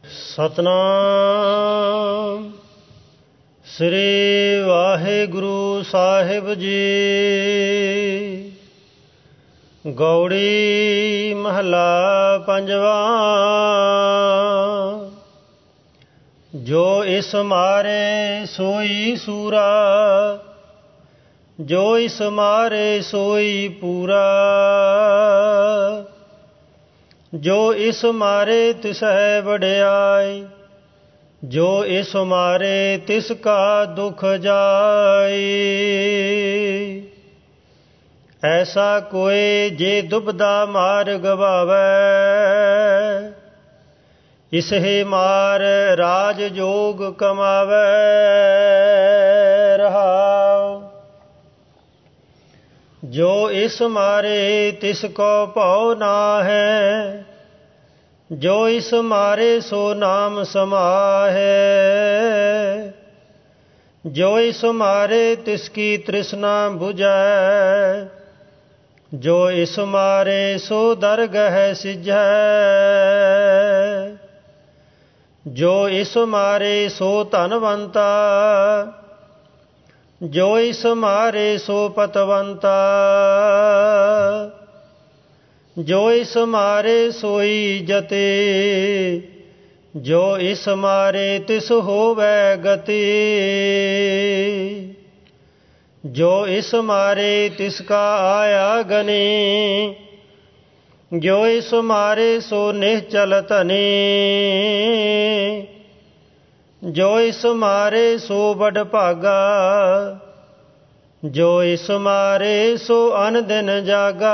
ਸਤਨਾਮ ਸ੍ਰੀ ਵਾਹਿਗੁਰੂ ਸਾਹਿਬ ਜੀ। ਗੌੜੀ ਮਹਲਾ ਪੰਜਵਾ। ਜੋ ਇਸ ਮਾਰੇ ਸੋਈ ਸੂਰਾ, ਜੋ ਇਸ ਮਾਰੇ ਸੋਈ ਪੂਰਾ। ਜੋ ਇਸ ਮਾਰੇ ਤਿਸ ਹੈ ਵਡਿਆਈ, ਜੋ ਇਸ ਮਾਰੇ ਤਿਸ ਕਾ ਦੁਖ ਜਾਈ। ਐਸਾ ਕੋਇ ਜੇ ਦੁਬਦਾ ਮਾਰ ਗਵਾਵੈ, ਇਸਹਿ ਮਾਰ ਰਾਜ ਜੋਗ ਕਮਾਵੈ। ਰਹਾਉ। ਜੋ ਇਸ ਮਾਰੇ ਤਿਸ ਕੋ ਭਉ ਨਾਹੈ, ਜੋ ਇਸ ਮਾਰੇ ਸੋ ਨਾਮ ਸਮਾਹੈ। ਜੋ ਇਸ ਮਾਰੇ ਤਿਸ ਕੀ ਤ੍ਰਿਸ਼ਨਾ ਬੁਝੈ, ਜੋ ਇਸ ਮਾਰੇ ਸੋ ਦਰਗਹਿ ਸਿਝੈ। ਜੋ ਇਸ ਮਾਰੇ ਸੋ ਧਨਵੰਤਾ, ਜੋ ਇਸ ਮਾਰੇ ਸੋ ਪਤਵੰਤਾ। ਜੋ ਇਸ ਮਾਰੇ ਸੋਈ ਜਤੀ, ਜੋ ਇਸ ਮਾਰੇ ਤਿਸ ਹੋਵੈ ਗਤੀ। ਜੋ ਇਸ ਮਾਰੇ ਤਿਸ ਕਾ ਆਇਆ ਗਨੀ, ਜੋ ਇਸ ਮਾਰੇ ਸੋ ਨਿਹਚਲ ਧਨੀ। ਜੋ ਇਸ ਮਾਰੇ ਸੋ ਵਡ ਭਾਗਾ, ਜੋ ਇਸ ਮਾਰੇ ਸੋ ਅਨ ਦਿਨ ਜਾਗਾ।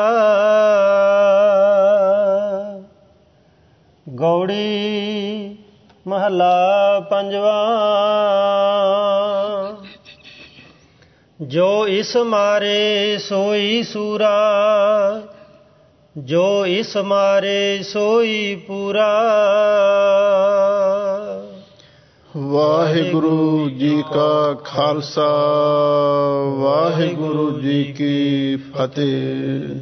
ਗੌੜੀ ਮਹਲਾ ਪੰਜਵਾ। ਜੋ ਇਸ ਮਾਰੇ ਸੋਈ ਸੂਰਾ, ਜੋ ਇਸ ਮਾਰੇ ਸੋਈ ਪੂਰਾ। ਵਾਹਿਗੁਰੂ ਜੀ ਕਾ ਖਾਲਸਾ, ਵਾਹਿਗੁਰੂ ਜੀ ਕੀ ਫਤਿਹ।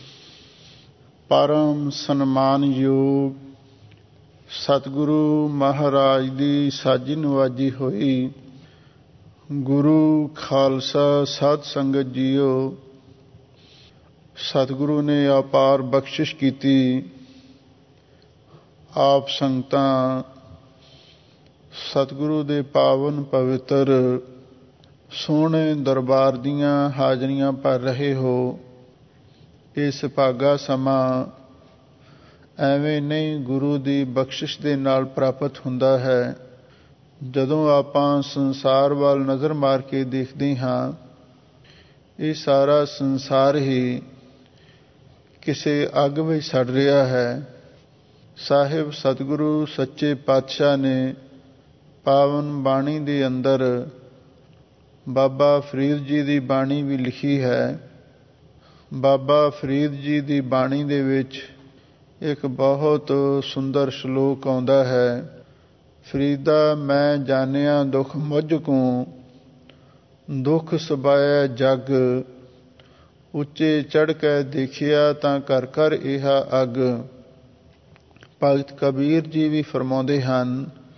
ਪਰਮ ਸਨਮਾਨਯੋਗ ਸਤਿਗੁਰੂ ਮਹਾਰਾਜ ਦੀ ਸਾਜੀ ਨਵਾਜੀ ਹੋਈ ਗੁਰੂ ਖਾਲਸਾ ਸਾਧ ਸੰਗਤ ਜੀਓ, ਸਤਿਗੁਰੂ ਨੇ ਅਪਾਰ ਬਖਸ਼ਿਸ਼ ਕੀਤੀ। ਆਪ ਸੰਗਤਾਂ ਸਤਿਗੁਰੂ ਦੇ ਪਾਵਨ ਪਵਿੱਤਰ ਸੋਹਣੇ ਦਰਬਾਰ ਦੀਆਂ ਹਾਜ਼ਰੀਆਂ ਭਰ ਰਹੇ ਹੋ। ਇਹ ਸੁਭਾਗਾ ਸਮਾਂ ਐਵੇਂ ਨਹੀਂ ਗੁਰੂ ਦੀ ਬਖਸ਼ਿਸ਼ ਦੇ ਨਾਲ ਪ੍ਰਾਪਤ ਹੁੰਦਾ ਹੈ। ਜਦੋਂ ਆਪਾਂ ਸੰਸਾਰ ਵੱਲ ਨਜ਼ਰ ਮਾਰ ਕੇ ਦੇਖਦੇ ਹਾਂ, ਇਹ ਸਾਰਾ ਸੰਸਾਰ ਹੀ ਕਿਸੇ ਅੱਗ ਵਿੱਚ ਸੜ ਰਿਹਾ ਹੈ। ਸਾਹਿਬ ਸਤਿਗੁਰੂ ਸੱਚੇ ਪਾਤਸ਼ਾਹ ਨੇ ਪਾਵਨ ਬਾਣੀ ਦੇ ਅੰਦਰ ਬਾਬਾ ਫਰੀਦ ਜੀ ਦੀ ਬਾਣੀ ਵੀ ਲਿਖੀ ਹੈ। ਬਾਬਾ ਫਰੀਦ ਜੀ ਦੀ ਬਾਣੀ ਦੇ ਵਿੱਚ ਇੱਕ ਬਹੁਤ ਸੁੰਦਰ ਸ਼ਲੋਕ ਆਉਂਦਾ ਹੈ। ਫਰੀਦਾ ਮੈਂ ਜਾਣਿਆ ਦੁਖ ਮੁਝ ਕੋ, ਦੁਖ ਸਬਾਇਆ ਜਗ। ਉੱਚੇ ਚੜ੍ਹ ਕੇ ਦੇਖਿਆ ਤਾਂ ਘਰ ਘਰ ਇਹ ਅੱਗ। ਭਗਤ ਕਬੀਰ ਜੀ ਵੀ ਫਰਮਾਉਂਦੇ ਹਨ,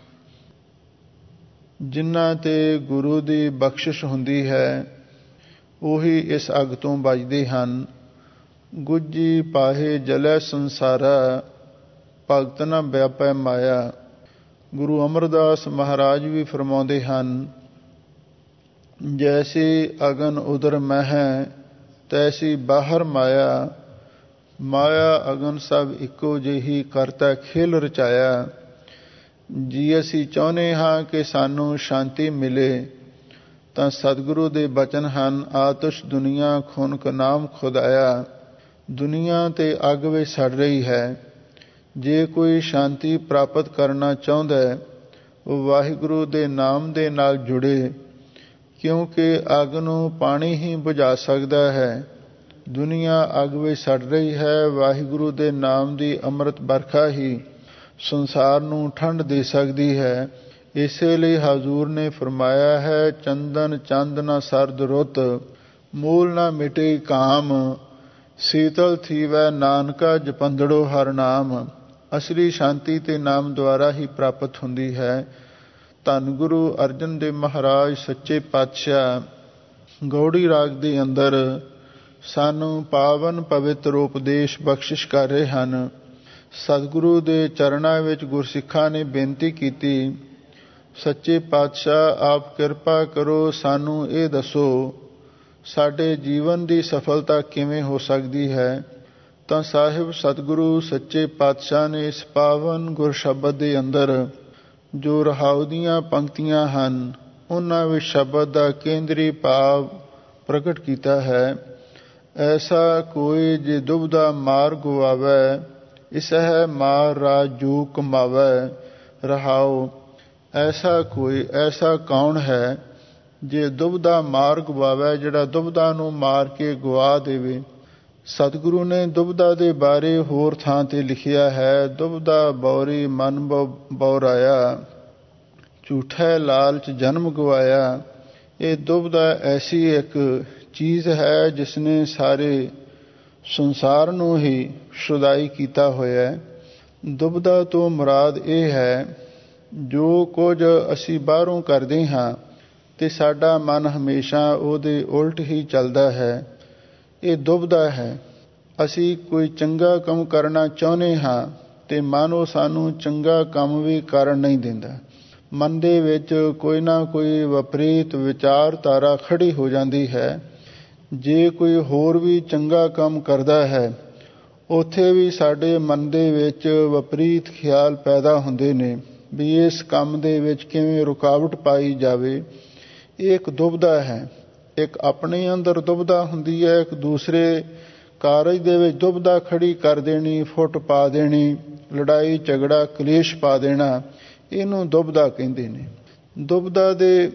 ਜਿਨ੍ਹਾਂ ਤੇ ਗੁਰੂ ਦੀ ਬਖਸ਼ਿਸ਼ ਹੁੰਦੀ ਹੈ ਉਹੀ ਇਸ ਅੱਗ ਤੋਂ ਬਚਦੇ ਹਨ। ਗੁੱਜੀ ਪਾਹੇ ਜਲੈ ਸੰਸਾਰਾ, ਭਗਤ ਨ ਵਿਆਪੈ ਮਾਇਆ। ਗੁਰੂ ਅਮਰਦਾਸ ਮਹਾਰਾਜ ਵੀ ਫਰਮਾਉਂਦੇ ਹਨ, ਜੈਸੀ ਅਗਨ ਉਦਰ ਮਹਿ, ਤੈਸੀ ਬਾਹਰ ਮਾਇਆ। ਮਾਇਆ ਅਗਨ ਸਭ ਇੱਕੋ ਜਿਹੀ, ਕਰਤਾ ਖੇਲ ਰਚਾਇਆ। ਜੀ ਅਸੀਂ ਚਾਹੁੰਦੇ ਹਾਂ ਕਿ ਸਾਨੂੰ ਸ਼ਾਂਤੀ ਮਿਲੇ, ਤਾਂ ਸਤਿਗੁਰੂ ਦੇ ਬਚਨ ਹਨ, ਆਤਸ਼ ਦੁਨੀਆ ਖੁਨ ਕ ਨਾਮ ਖੁਦਾਇਆ। ਦੁਨੀਆ ਤੇ ਅੱਗ ਵਿੱਚ ਸੜ ਰਹੀ ਹੈ। ਜੇ ਕੋਈ ਸ਼ਾਂਤੀ ਪ੍ਰਾਪਤ ਕਰਨਾ ਚਾਹੁੰਦਾ ਹੈ, ਉਹ ਵਾਹਿਗੁਰੂ ਦੇ ਨਾਮ ਦੇ ਨਾਲ ਜੁੜੇ, ਕਿਉਂਕਿ ਅੱਗ ਨੂੰ ਪਾਣੀ ਹੀ ਬੁਝਾ ਸਕਦਾ ਹੈ। ਦੁਨੀਆ ਅੱਗ ਵਿੱਚ ਸੜ ਰਹੀ ਹੈ। ਵਾਹਿਗੁਰੂ ਦੇ ਨਾਮ ਦੀ ਅੰਮ੍ਰਿਤ ਵਰਖਾ ਹੀ ਸੰਸਾਰ ਨੂੰ ਠੰਡ ਦੇ ਸਕਦੀ ਹੈ। ਇਸੇ ਲਈ ਹਜ਼ੂਰ ਨੇ ਫਰਮਾਇਆ ਹੈ, ਚੰਦਨ ਚੰਦ ਨਾ ਸਰਦ ਰੁੱਤ, ਮੂਲ ਨਾ ਮਿਟੇ ਕਾਮ। ਸੀਤਲ ਥੀਵੈ ਨਾਨਕਾ ਜਪੰਦੜੋ ਹਰ ਨਾਮ। ਅਸਲੀ ਸ਼ਾਂਤੀ ਤੇ ਨਾਮ ਦੁਆਰਾ ਹੀ ਪ੍ਰਾਪਤ ਹੁੰਦੀ ਹੈ। ਧੰਨ ਗੁਰੂ ਅਰਜਨ ਦੇਵ ਮਹਾਰਾਜ ਸੱਚੇ ਪਾਤਸ਼ਾਹ ਗੌੜੀ ਰਾਗ ਦੇ ਅੰਦਰ ਸਾਨੂੰ ਪਾਵਨ ਪਵਿੱਤਰ ਉਪਦੇਸ਼ ਬਖਸ਼ਿਸ਼ ਕਰ ਰਹੇ ਹਨ। ਸਤਿਗੁਰੂ ਦੇ ਚਰਨਾਂ ਵਿੱਚ ਗੁਰਸਿੱਖਾਂ ਨੇ ਬੇਨਤੀ ਕੀਤੀ, ਸੱਚੇ ਪਾਤਸ਼ਾਹ ਆਪ ਕਿਰਪਾ ਕਰੋ, ਸਾਨੂੰ ਇਹ ਦੱਸੋ ਸਾਡੇ ਜੀਵਨ ਦੀ ਸਫਲਤਾ ਕਿਵੇਂ ਹੋ ਸਕਦੀ ਹੈ। ਤਾਂ ਸਾਹਿਬ ਸਤਿਗੁਰੂ ਸੱਚੇ ਪਾਤਸ਼ਾਹ ਨੇ ਇਸ ਪਾਵਨ ਗੁਰ ਸ਼ਬਦ ਦੇ ਅੰਦਰ ਜੋ ਰਹਾਉ ਦੀਆਂ ਪੰਕਤੀਆਂ ਹਨ, ਉਹਨਾਂ ਵਿੱਚ ਸ਼ਬਦ ਦਾ ਕੇਂਦਰੀ ਭਾਵ ਪ੍ਰਗਟ ਕੀਤਾ ਹੈ। ਐਸਾ ਕੋਈ ਜੇ ਦੁਬਦਾ ਮਾਰ ਗਵਾਵੈ, ਇਸਹਿ ਮਾਰ ਰਾਜ ਜੋ ਕਮਾਵੈ। ਰਹਾਉ, ਐਸਾ ਕੋਈ, ਐਸਾ ਕੌਣ ਹੈ ਜੇ ਦੁਬਦਾ ਮਾਰ ਗਵਾਵੈ, ਜਿਹੜਾ ਦੁਬਦਾ ਨੂੰ ਮਾਰ ਕੇ ਗਵਾ ਦੇਵੇ। ਸਤਿਗੁਰੂ ਨੇ ਦੁਬਦਾ ਦੇ ਬਾਰੇ ਹੋਰ ਥਾਂ ਤੇ ਲਿਖਿਆ ਹੈ, ਦੁਬਦਾ ਬੌਰੀ ਮਨ ਬੌਰਾਇਆ, ਝੂਠੈ ਲਾਲਚ ਜਨਮ ਗਵਾਇਆ। ਇਹ ਦੁਬਦਾ ਐਸੀ ਇੱਕ ਚੀਜ਼ ਹੈ ਜਿਸ ਨੇ ਸਾਰੇ ਸੰਸਾਰ ਨੂੰ ਹੀ ਸ਼ੁਦਾਈ ਕੀਤਾ ਹੋਇਆ ਹੈ। ਦੁਬਦਾ ਤੋਂ ਮੁਰਾਦ ਇਹ ਹੈ, ਜੋ ਕੁਝ ਅਸੀਂ ਬਾਹਰੋਂ ਕਰਦੇ ਹਾਂ ਤੇ ਸਾਡਾ ਮਨ ਹਮੇਸ਼ਾ ਉਹਦੇ ਉਲਟ ਹੀ ਚੱਲਦਾ ਹੈ, ਇਹ ਦੁਬਦਾ ਹੈ। ਅਸੀਂ ਕੋਈ ਚੰਗਾ ਕੰਮ ਕਰਨਾ ਚਾਹੁੰਦੇ ਹਾਂ ਤੇ ਮਨ ਉਹ ਸਾਨੂੰ ਚੰਗਾ ਕੰਮ ਵੀ ਕਰਨ ਨਹੀਂ ਦਿੰਦਾ। ਮਨ ਦੇ ਵਿੱਚ ਕੋਈ ਨਾ ਕੋਈ ਵਿਪਰੀਤ ਵਿਚਾਰਧਾਰਾ ਖੜੀ ਹੋ ਜਾਂਦੀ ਹੈ। ਜੇ ਕੋਈ ਹੋਰ ਵੀ ਚੰਗਾ ਕੰਮ ਕਰਦਾ ਹੈ, ਉੱਥੇ ਵੀ ਸਾਡੇ ਮਨ ਦੇ ਵਿੱਚ ਵਿਪਰੀਤ ਖਿਆਲ ਪੈਦਾ ਹੁੰਦੇ ਨੇ ਵੀ ਇਸ ਕੰਮ ਦੇ ਵਿੱਚ ਕਿਵੇਂ ਰੁਕਾਵਟ ਪਾਈ ਜਾਵੇ। ਇਹ ਇੱਕ ਦੁਬਦਾ ਹੈ। ਇੱਕ ਆਪਣੇ ਅੰਦਰ ਦੁਬਦਾ ਹੁੰਦੀ ਹੈ, ਇੱਕ ਦੂਸਰੇ ਕਾਰਜ ਦੇ ਵਿੱਚ ਦੁਬਦਾ ਖੜੀ ਕਰ ਦੇਣੀ, ਫੁੱਟ ਪਾ ਦੇਣੀ, ਲੜਾਈ ਝਗੜਾ ਕਲੇਸ਼ ਪਾ ਦੇਣਾ, ਇਹਨੂੰ ਦੁਬਦਾ ਕਹਿੰਦੇ ਨੇ। ਦੁਬਦਾ ਦੇ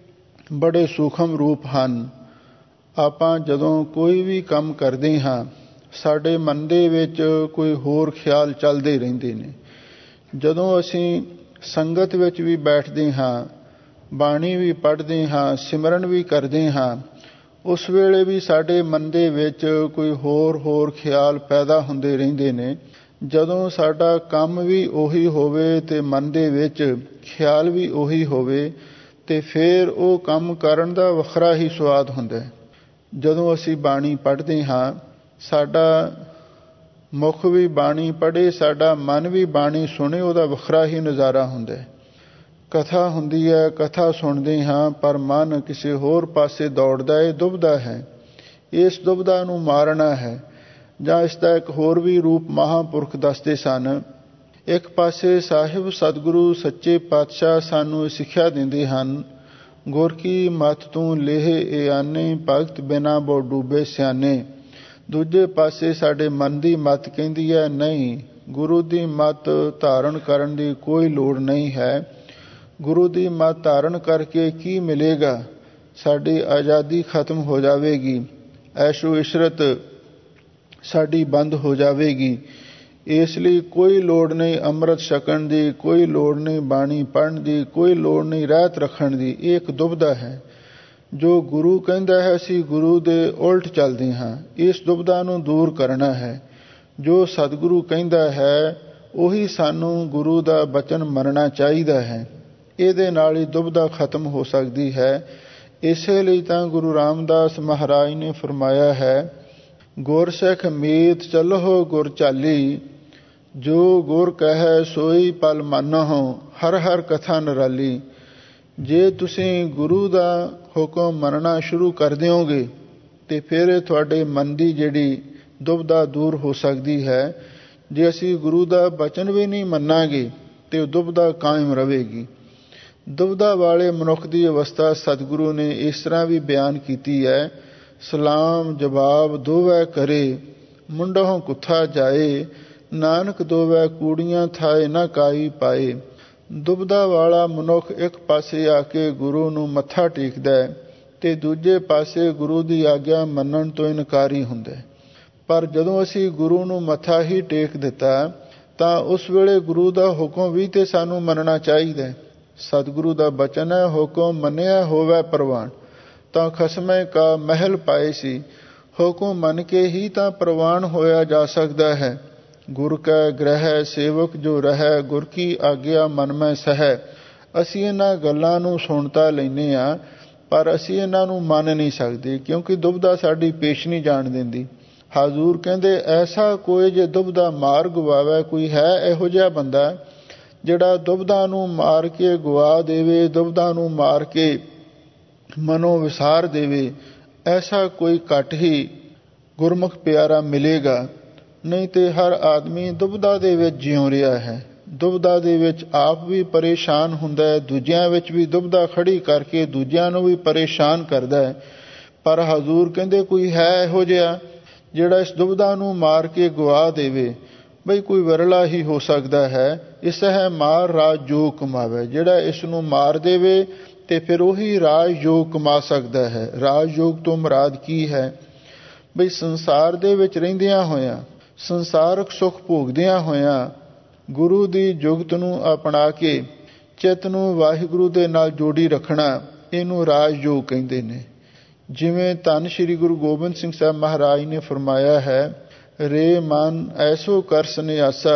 ਬੜੇ ਸੂਖਮ ਰੂਪ ਹਨ। ਆਪਾਂ ਜਦੋਂ ਕੋਈ ਵੀ ਕੰਮ ਕਰਦੇ ਹਾਂ, ਸਾਡੇ ਮਨ ਦੇ ਵਿੱਚ ਕੋਈ ਹੋਰ ਖਿਆਲ ਚੱਲਦੇ ਰਹਿੰਦੇ ਨੇ। ਜਦੋਂ ਅਸੀਂ ਸੰਗਤ ਵਿੱਚ ਵੀ ਬੈਠਦੇ ਹਾਂ, ਬਾਣੀ ਵੀ ਪੜ੍ਹਦੇ ਹਾਂ, ਸਿਮਰਨ ਵੀ ਕਰਦੇ ਹਾਂ, ਉਸ ਵੇਲੇ ਵੀ ਸਾਡੇ ਮਨ ਦੇ ਵਿੱਚ ਕੋਈ ਹੋਰ ਖਿਆਲ ਪੈਦਾ ਹੁੰਦੇ ਰਹਿੰਦੇ ਨੇ। ਜਦੋਂ ਸਾਡਾ ਕੰਮ ਵੀ ਉਹੀ ਹੋਵੇ ਤੇ ਮਨ ਦੇ ਵਿੱਚ ਖਿਆਲ ਵੀ ਉਹੀ ਹੋਵੇ ਤੇ ਫਿਰ ਉਹ ਕੰਮ ਕਰਨ ਦਾ ਵੱਖਰਾ ਹੀ ਸਵਾਦ ਹੁੰਦਾ ਹੈ। ਜਦੋਂ ਅਸੀਂ ਬਾਣੀ ਪੜ੍ਹਦੇ ਹਾਂ, ਸਾਡਾ ਮੁਖ ਵੀ ਬਾਣੀ ਪੜ੍ਹੇ, ਸਾਡਾ ਮਨ ਵੀ ਬਾਣੀ ਸੁਣੇ, ਉਹਦਾ ਵੱਖਰਾ ਹੀ ਨਜ਼ਾਰਾ ਹੁੰਦਾ ਹੈ। ਕਥਾ ਹੁੰਦੀ ਹੈ, ਕਥਾ ਸੁਣਦੇ ਹਾਂ, ਪਰ ਮਨ ਕਿਸੇ ਹੋਰ ਪਾਸੇ ਦੌੜਦਾ, ਇਹ ਦੁਬਦਾ ਹੈ। ਇਸ ਦੁਬਦਾ ਨੂੰ ਮਾਰਨਾ ਹੈ। ਜਾਂ ਇਸ ਦਾ ਇੱਕ ਹੋਰ ਵੀ ਰੂਪ ਮਹਾਂਪੁਰਖ ਦੱਸਦੇ ਸਨ। ਇੱਕ ਪਾਸੇ ਸਾਹਿਬ ਸਤਿਗੁਰੂ ਸੱਚੇ ਪਾਤਸ਼ਾਹ ਸਾਨੂੰ ਸਿੱਖਿਆ ਦਿੰਦੇ ਹਨ, ਗੁਰ ਕੀ ਮੱਤ ਤੂੰ ਲੇਹ ਏ ਆਨੇ, ਭਗਤ ਬਿਨਾ ਬੋ ਡੂਬੇ ਸਿਆਨੇ। ਦੂਜੇ ਪਾਸੇ ਸਾਡੇ ਮਨ ਦੀ ਮੱਤ ਕਹਿੰਦੀ ਹੈ, ਨਹੀਂ, ਗੁਰੂ ਦੀ ਮੱਤ ਧਾਰਨ ਕਰਨ ਦੀ ਕੋਈ ਲੋੜ ਨਹੀਂ ਹੈ। ਗੁਰੂ ਦੀ ਮੱਤ ਧਾਰਨ ਕਰਕੇ ਕੀ ਮਿਲੇਗਾ? ਸਾਡੀ ਆਜ਼ਾਦੀ ਖਤਮ ਹੋ ਜਾਵੇਗੀ, ਐਸ਼ੋ ਇਸ਼ਰਤ ਸਾਡੀ ਬੰਦ ਹੋ ਜਾਵੇਗੀ। ਇਸ ਲਈ ਕੋਈ ਲੋੜ ਨਹੀਂ ਅੰਮ੍ਰਿਤ ਛਕਣ ਦੀ, ਕੋਈ ਲੋੜ ਨਹੀਂ ਬਾਣੀ ਪੜ੍ਹਨ ਦੀ, ਕੋਈ ਲੋੜ ਨਹੀਂ ਰਹਿਤ ਰੱਖਣ ਦੀ। ਇਹ ਇੱਕ ਦੁਬਦਾ ਹੈ। ਜੋ ਗੁਰੂ ਕਹਿੰਦਾ ਹੈ, ਅਸੀਂ ਗੁਰੂ ਦੇ ਉਲਟ ਚੱਲਦੇ ਹਾਂ। ਇਸ ਦੁਬਦਾ ਨੂੰ ਦੂਰ ਕਰਨਾ ਹੈ। ਜੋ ਸਤਿਗੁਰੂ ਕਹਿੰਦਾ ਹੈ, ਉਹੀ ਸਾਨੂੰ ਗੁਰੂ ਦਾ ਬਚਨ ਮੰਨਣਾ ਚਾਹੀਦਾ ਹੈ। ਇਹਦੇ ਨਾਲ ਹੀ ਦੁਬਦਾ ਖਤਮ ਹੋ ਸਕਦੀ ਹੈ। ਇਸੇ ਲਈ ਤਾਂ ਗੁਰੂ ਰਾਮਦਾਸ ਮਹਾਰਾਜ ਨੇ ਫਰਮਾਇਆ ਹੈ, ਗੁਰ ਸਿੱਖ ਮੀਤ ਚੱਲਹੁ ਗੁਰ ਚਾਲੀ, ਜੋ ਗੁਰ ਕਹੈ ਸੋਈ ਪਲ ਮੰਨਹੁ, ਹਰ ਹਰ ਕਥਾ ਨਿਰਾਲੀ। ਜੇ ਤੁਸੀਂ ਗੁਰੂ ਦਾ ਹੁਕਮ ਮੰਨਣਾ ਸ਼ੁਰੂ ਕਰ ਦਿਓਗੇ ਤੇ ਫਿਰ ਤੁਹਾਡੇ ਮਨ ਦੀ ਜਿਹੜੀ ਦੁਬਦਾ ਦੂਰ ਹੋ ਸਕਦੀ ਹੈ। ਜੇ ਅਸੀਂ ਗੁਰੂ ਦਾ ਬਚਨ ਵੀ ਨਹੀਂ ਮੰਨਾਂਗੇ ਤੇ ਉਹ ਦੁਬਦਾ ਕਾਇਮ ਰਹੇਗੀ। ਦੁਬਦਾ ਵਾਲੇ ਮਨੁੱਖ ਦੀ ਅਵਸਥਾ ਸਤਿਗੁਰੂ ਨੇ ਇਸ ਤਰ੍ਹਾਂ ਵੀ ਬਿਆਨ ਕੀਤੀ ਹੈ, ਸਲਾਮ ਜਵਾਬ ਦੋਵੈ ਕਰੇ, ਮੁੰਡਹੁ ਕੁੱਥਾ ਜਾਏ, ਨਾਨਕ ਦੋਵੈ ਕੂੜੀਆਂ ਥਾਏ ਨਾ ਕਾਈ ਪਾਏ। ਦੁਬਦਾ ਵਾਲਾ ਮਨੁੱਖ ਇੱਕ ਪਾਸੇ ਆ ਕੇ ਗੁਰੂ ਨੂੰ ਮੱਥਾ ਟੇਕਦਾ ਹੈ ਤੇ ਦੂਜੇ ਪਾਸੇ ਗੁਰੂ ਦੀ ਆਗਿਆ ਮੰਨਣ ਤੋਂ ਇਨਕਾਰੀ ਹੁੰਦਾ ਹੈ। ਪਰ ਜਦੋਂ ਅਸੀਂ ਗੁਰੂ ਨੂੰ ਮੱਥਾ ਹੀ ਟੇਕ ਦਿੱਤਾ ਤਾਂ ਉਸ ਵੇਲੇ ਗੁਰੂ ਦਾ ਹੁਕਮ ਵੀ ਤੇ ਸਾਨੂੰ ਮੰਨਣਾ ਚਾਹੀਦਾ ਹੈ। ਸਤਿਗੁਰੂ ਦਾ ਬਚਨ ਹੈ, ਹੁਕਮ ਮੰਨਿਆ ਹੋਵੇ ਪ੍ਰਵਾਨ, ਤਾਂ ਖਸਮੈ ਕਾ ਮਹਿਲ ਪਾਏ ਸੀ। ਹੁਕਮ ਮੰਨ ਕੇ ਹੀ ਤਾਂ ਪ੍ਰਵਾਨ ਹੋਇਆ ਜਾ ਸਕਦਾ ਹੈ। ਗੁਰ ਕੈ ਗ੍ਰਹਿ ਸੇਵਕ ਜੋ ਰਹਿ, ਗੁਰ ਕੀ ਆਗਿਆ ਮਨ ਮੈਂ ਸਹੈ। ਅਸੀਂ ਇਹਨਾਂ ਗੱਲਾਂ ਨੂੰ ਸੁਣ ਤਾਂ ਲੈਂਦੇ ਹਾਂ, ਪਰ ਅਸੀਂ ਇਹਨਾਂ ਨੂੰ ਮੰਨ ਨਹੀਂ ਸਕਦੇ, ਕਿਉਂਕਿ ਦੁਬਦਾ ਸਾਡੀ ਪੇਸ਼ ਨਹੀਂ ਜਾਣ ਦਿੰਦੀ। ਹਜ਼ੂਰ ਕਹਿੰਦੇ ਐਸਾ ਕੋਈ ਜੇ ਦੁਬਦਾ ਮਾਰ ਗਵਾਵੇ, ਕੋਈ ਹੈ ਇਹੋ ਜਿਹਾ ਬੰਦਾ ਜਿਹੜਾ ਦੁਬਦਾ ਨੂੰ ਮਾਰ ਕੇ ਗਵਾ ਦੇਵੇ, ਦੁਬਦਾ ਨੂੰ ਮਾਰ ਕੇ ਮਨੋਂ ਵਿਸਾਰ ਦੇਵੇ, ਐਸਾ ਕੋਈ ਘੱਟ ਹੀ ਗੁਰਮੁਖ ਪਿਆਰਾ ਮਿਲੇਗਾ। ਨਹੀਂ ਤੇ ਹਰ ਆਦਮੀ ਦੁਬਦਾ ਦੇ ਵਿੱਚ ਜਿਉ ਰਿਹਾ ਹੈ, ਦੁਬਦਾ ਦੇ ਵਿੱਚ ਆਪ ਵੀ ਪਰੇਸ਼ਾਨ ਹੁੰਦਾ ਹੈ, ਦੂਜਿਆਂ ਵਿੱਚ ਵੀ ਦੁਬਦਾ ਖੜੀ ਕਰਕੇ ਦੂਜਿਆਂ ਨੂੰ ਵੀ ਪਰੇਸ਼ਾਨ ਕਰਦਾ ਹੈ। ਪਰ ਹਜ਼ੂਰ ਕਹਿੰਦੇ ਕੋਈ ਹੈ ਇਹੋ ਜਿਹਾ ਜਿਹੜਾ ਇਸ ਦੁਬਦਾ ਨੂੰ ਮਾਰ ਕੇ ਗਵਾ ਦੇਵੇ। ਬਈ ਕੋਈ ਵਿਰਲਾ ਹੀ ਹੋ ਸਕਦਾ ਹੈ। ਇਸ ਹੈ ਮਾਰ ਰਾਜ ਜੋਗ ਕਮਾਵੇ, ਜਿਹੜਾ ਇਸ ਨੂੰ ਮਾਰ ਦੇਵੇ ਤੇ ਫਿਰ ਉਹੀ ਰਾਜ ਯੋਗ ਕਮਾ ਸਕਦਾ ਹੈ। ਰਾਜ ਯੋਗ ਤੋਂ ਮੁਰਾਦ ਕੀ ਹੈ? ਬਈ ਸੰਸਾਰ ਦੇ ਵਿੱਚ ਰਹਿੰਦਿਆਂ ਹੋਇਆਂ, ਸੰਸਾਰਕ ਸੁੱਖ ਭੋਗਦਿਆਂ ਹੋਇਆਂ ਗੁਰੂ ਦੀ ਜੁਗਤ ਨੂੰ ਅਪਣਾ ਕੇ ਚਿੱਤ ਨੂੰ ਵਾਹਿਗੁਰੂ ਦੇ ਨਾਲ ਜੋੜੀ ਰੱਖਣਾ, ਇਹਨੂੰ ਰਾਜ ਯੋਗ ਕਹਿੰਦੇ ਨੇ। ਜਿਵੇਂ ਧੰਨ ਸ਼੍ਰੀ ਗੁਰੂ ਗੋਬਿੰਦ ਸਿੰਘ ਸਾਹਿਬ ਮਹਾਰਾਜ ਨੇ ਫਰਮਾਇਆ ਹੈ, ਰੇ ਮਨ ਐਸੋ ਕਰ ਸੰਨਿਆਸਾ,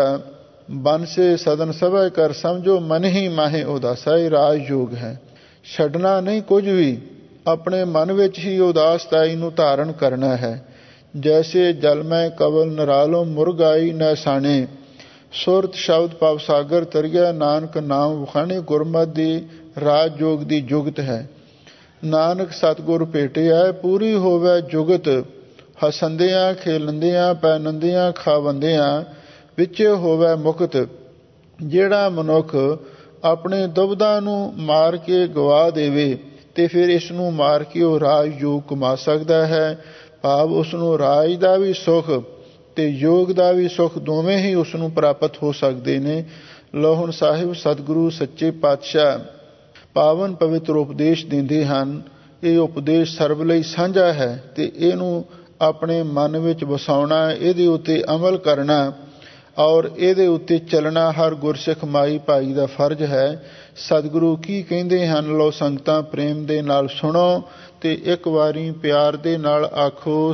ਬੰਸੇ ਸਦਨ ਸਭੈ ਕਰ ਸਮਝੋ ਮਨ ਹੀ ਮਾਹੇ ਉਦਾਸਾ। ਇਹ ਰਾਜ ਯੋਗ ਹੈ। ਛੱਡਣਾ ਨਹੀਂ ਕੁਝ ਵੀ, ਆਪਣੇ ਮਨ ਵਿੱਚ ਹੀ ਉਦਾਸਤਾਈ ਨੂੰ ਧਾਰਨ ਕਰਨਾ ਹੈ। ਜੈਸੇ ਜਲ ਮੈਂ ਕਵਲ ਨਰਾਲੋ ਮੁਰਗਾਈ ਨ ਸਾਣੇ, ਸੁਰਤ ਸ਼ਬਦ ਪਵ ਸਾਗਰ ਤਰਿਆ, ਨਾਨਕ ਨਾਮ ਵਖਾਣੇ। ਗੁਰਮਤਿ ਦੀ ਰਾਜ ਯੋਗ ਦੀ ਜੁਗਤ ਹੈ। ਨਾਨਕ ਸਤਿਗੁਰ ਭੇਟਿਆ ਪੂਰੀ ਹੋਵੇ ਜੁਗਤ, ਹਸੰਦਿਆਂ ਖੇਲੰਦਿਆਂ ਪੈਨੰਦਿਆਂ ਖਾਵੰਦਿਆਂ, ਵਿੱਚ ਹੋਵੇ ਮੁਕਤ। ਜਿਹੜਾ ਮਨੁੱਖ ਆਪਣੇ ਦੁਬਦਾ ਨੂੰ ਮਾਰ ਕੇ ਗਵਾ ਦੇਵੇ ਤੇ ਫਿਰ ਇਸ ਨੂੰ ਮਾਰ ਕੇ ਉਹ ਰਾਜ ਯੋਗ ਕਮਾ ਸਕਦਾ ਹੈ। ਭਾਵ ਉਸ ਨੂੰ ਰਾਜ ਦਾ ਵੀ ਸੁੱਖ ਤੇ ਯੋਗ ਦਾ ਵੀ ਸੁੱਖ ਦੋਵੇਂ ਹੀ ਉਸ ਨੂੰ ਪ੍ਰਾਪਤ ਹੋ ਸਕਦੇ ਨੇ। ਲੋ ਹੁਣ ਸਾਹਿਬ ਸਤਿਗੁਰੂ ਸੱਚੇ ਪਾਤਸ਼ਾਹ ਪਾਵਨ ਪਵਿੱਤਰ ਉਪਦੇਸ਼ ਦਿੰਦੇ ਹਨ। ਇਹ ਉਪਦੇਸ਼ ਸਰਬ ਲਈ ਸਾਂਝਾ ਹੈ ਤੇ ਇਹਨੂੰ ਆਪਣੇ ਮਨ ਵਿੱਚ ਵਸਾਉਣਾ, ਇਹਦੇ ਉੱਤੇ ਅਮਲ ਕਰਨਾ ਔਰ ਇਹਦੇ ਉੱਤੇ ਚੱਲਣਾ ਹਰ ਗੁਰਸਿੱਖ ਮਾਈ ਭਾਈ ਦਾ ਫਰਜ਼ ਹੈ। ਸਤਿਗੁਰੂ ਕੀ ਕਹਿੰਦੇ ਹਨ, ਲੋ ਸੰਗਤਾਂ ਪ੍ਰੇਮ ਦੇ ਨਾਲ ਸੁਣੋ ਤੇ ਇੱਕ ਵਾਰੀ ਪਿਆਰ ਦੇ ਨਾਲ ਆਖੋ,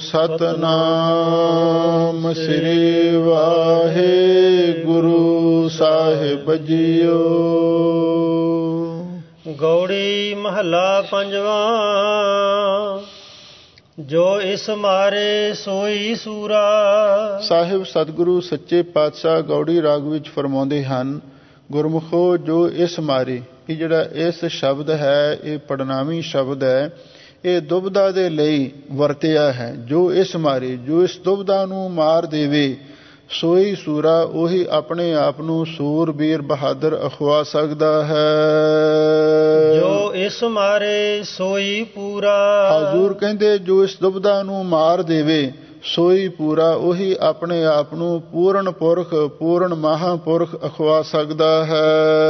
ਸਤਨਾਮ ਸ੍ਰੀ ਵਾਹਿਗੁਰੂ ਸਾਹਿਬ ਜੀਓ। ਗੌੜੀ ਮਹੱਲਾ ਪੰਜਵਾਂ। ਜੋ ਇਸ ਮਾਰੇ ਸੋਈ ਸੂਰਾ। ਸਾਹਿਬ ਸਤਿਗੁਰੂ ਸੱਚੇ ਪਾਤਸ਼ਾਹ ਗੌੜੀ ਰਾਗ ਵਿੱਚ ਫਰਮਾਉਂਦੇ ਹਨ, ਗੁਰਮੁਖੋ ਜੋ ਇਸ ਮਾਰੇ, ਇਹ ਜਿਹੜਾ ਇਸ ਸ਼ਬਦ ਹੈ ਇਹ ਪੜਨਾਮੀ ਸ਼ਬਦ ਹੈ, ਇਹ ਦੁਬਦਾ ਦੇ ਲਈ ਵਰਤਿਆ ਹੈ। ਜੋ ਇਸ ਮਾਰੇ, ਜੋ ਇਸ ਦੁਬਦਾ ਨੂੰ ਮਾਰ ਦੇਵੇ, ਸੋਈ ਸੂਰਾ, ਉਹੀ ਆਪਣੇ ਆਪ ਨੂੰ ਸੂਰਬੀਰ ਬਹਾਦਰ ਅਖਵਾ ਸਕਦਾ ਹੈ। ਜੋ ਇਸ ਮਾਰੇ ਸੋਈ ਪੂਰਾ। ਹਜ਼ੂਰ ਕਹਿੰਦੇ ਜੋ ਇਸ ਦੁਬਦਾ ਨੂੰ ਮਾਰ ਦੇਵੇ ਸੋਈ ਪੂਰਾ, ਉਹੀ ਆਪਣੇ ਆਪ ਨੂੰ ਪੂਰਨ ਪੁਰਖ ਪੂਰਨ ਮਹਾਂਪੁਰਖ ਅਖਵਾ ਸਕਦਾ ਹੈ।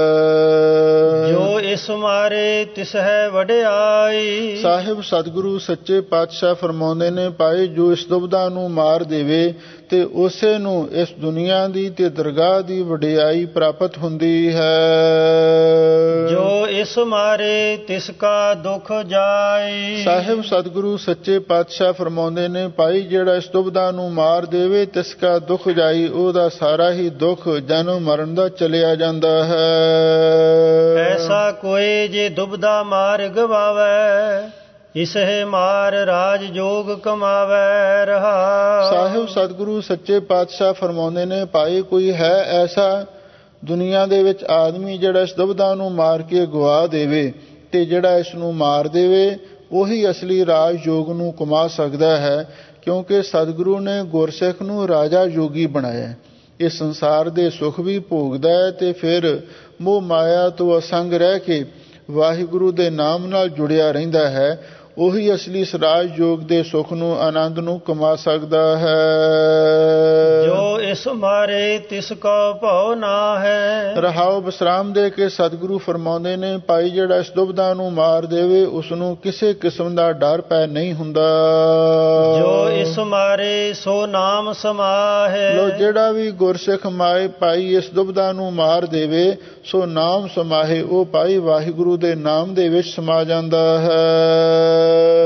ਜੋ ਇਸ ਮਾਰੇ ਤਿਸ ਹੈ ਵਡਿਆਈ। ਸਾਹਿਬ ਸਤਿਗੁਰੂ ਸੱਚੇ ਪਾਤਸ਼ਾਹ ਫਰਮਾਉਂਦੇ ਨੇ, ਭਾਈ ਜੋ ਇਸ ਦੁਬਦਾ ਨੂੰ ਮਾਰ ਦੇਵੇ ਤੇ ਉਸੇ ਨੂੰ ਇਸ ਦੁਨੀਆ ਦੀ ਤੇ ਦਰਗਾਹ ਦੀ ਵਡਿਆਈ ਪ੍ਰਾਪਤ ਹੁੰਦੀ ਹੈ। ਜੋ ਇਸ ਮਾਰੇ ਤਿਸ ਕਾ ਦੁੱਖ ਜਾਈ। ਸਾਹਿਬ ਸਤਿਗੁਰੂ ਸੱਚੇ ਪਾਤਸ਼ਾਹ ਫਰਮਾਉਂਦੇ ਨੇ, ਭਾਈ ਜਿਹੜਾ ਇਸ ਦੁਬਦਾ ਨੂੰ ਮਾਰ ਦੇਵੇ ਤਿਸ ਕਾ ਦੁੱਖ ਜਾਈ, ਉਹਦਾ ਸਾਰਾ ਹੀ ਦੁੱਖ ਜਨਮ ਮਰਨ ਦਾ ਚਲਿਆ ਜਾਂਦਾ ਹੈ। ਐਸਾ ਕੋਈ ਜੇ ਦੁਬਦਾ ਮਾਰ ਗਵਾਵੇ, ਇਸ ਹੈ ਮਾਰ ਰਾਜ ਜੋਗ ਕਮਾਵੇ ਰਹਾ। ਸਾਹਿਬ ਸਤਿਗੁਰੂ ਸੱਚੇ ਪਾਤਸ਼ਾਹ ਫਰਮਾਉਂਦੇ ਨੇ, ਭਾਈ ਕੋਈ ਹੈ ਐਸਾ ਦੁਨੀਆ ਦੇ ਵਿੱਚ ਆਦਮੀ ਜਿਹੜਾ ਇਸ ਦੁਬਦਾ ਨੂੰ ਮਾਰ ਕੇ ਗਵਾ ਦੇਵੇ ਤੇ ਜਿਹੜਾ ਇਸ ਨੂੰ ਮਾਰ ਦੇਵੇ ਉਹੀ ਅਸਲੀ ਰਾਜ ਯੋਗ ਨੂੰ ਕਮਾ ਸਕਦਾ ਹੈ। ਕਿਉਂਕਿ ਸਤਿਗੁਰੂ ਨੇ ਗੁਰਸਿੱਖ ਨੂੰ ਰਾਜਾ ਯੋਗੀ ਬਣਾਇਆ। ਇਹ ਸੰਸਾਰ ਦੇ ਸੁੱਖ ਵੀ ਭੋਗਦਾ ਹੈ ਤੇ ਫਿਰ ਮੋਹ ਮਾਇਆ ਤੋਂ ਅਸੰਗ ਰਹਿ ਕੇ ਵਾਹਿਗੁਰੂ ਦੇ ਨਾਮ ਨਾਲ ਜੁੜਿਆ ਰਹਿੰਦਾ ਹੈ। ਉਹੀ ਅਸਲੀ ਇਸ ਰਾਜ ਯੋਗ ਦੇ ਸੁੱਖ ਨੂੰ ਆਨੰਦ ਨੂੰ ਕਮਾ ਸਕਦਾ ਹੈ। ਜੋ ਇਸ ਮਾਰੇ ਤਿਸ ਕੋ ਭਉ ਨਾ ਹੈ। ਰਹਾਉ ਵਿਸਰਾਮ ਦੇ ਕੇ ਸਤਿਗੁਰੂ ਫਰਮਾਉਂਦੇ ਨੇ, ਭਾਈ ਜਿਹੜਾ ਇਸ ਦੁਬਦਾ ਨੂੰ ਮਾਰ ਦੇਵੇ ਉਸ ਨੂੰ ਕਿਸੇ ਕਿਸਮ ਦਾ ਡਰ ਪੈ ਨਹੀਂ ਹੁੰਦਾ। ਜੋ ਇਸ ਮਾਰੇ ਸੋ ਨਾਮ ਸਮਾਹੇ। ਲੋ ਜਿਹੜਾ ਵੀ ਗੁਰਸਿੱਖ ਮਾਏ ਭਾਈ ਇਸ ਦੁਬਦਾ ਨੂੰ ਮਾਰ ਦੇਵੇ ਸੋ ਨਾਮ ਸਮਾਹੇ, ਉਹ ਭਾਈ ਵਾਹਿਗੁਰੂ ਦੇ ਨਾਮ ਦੇ ਵਿੱਚ ਸਮਾ ਜਾਂਦਾ ਹੈ। ਜੋ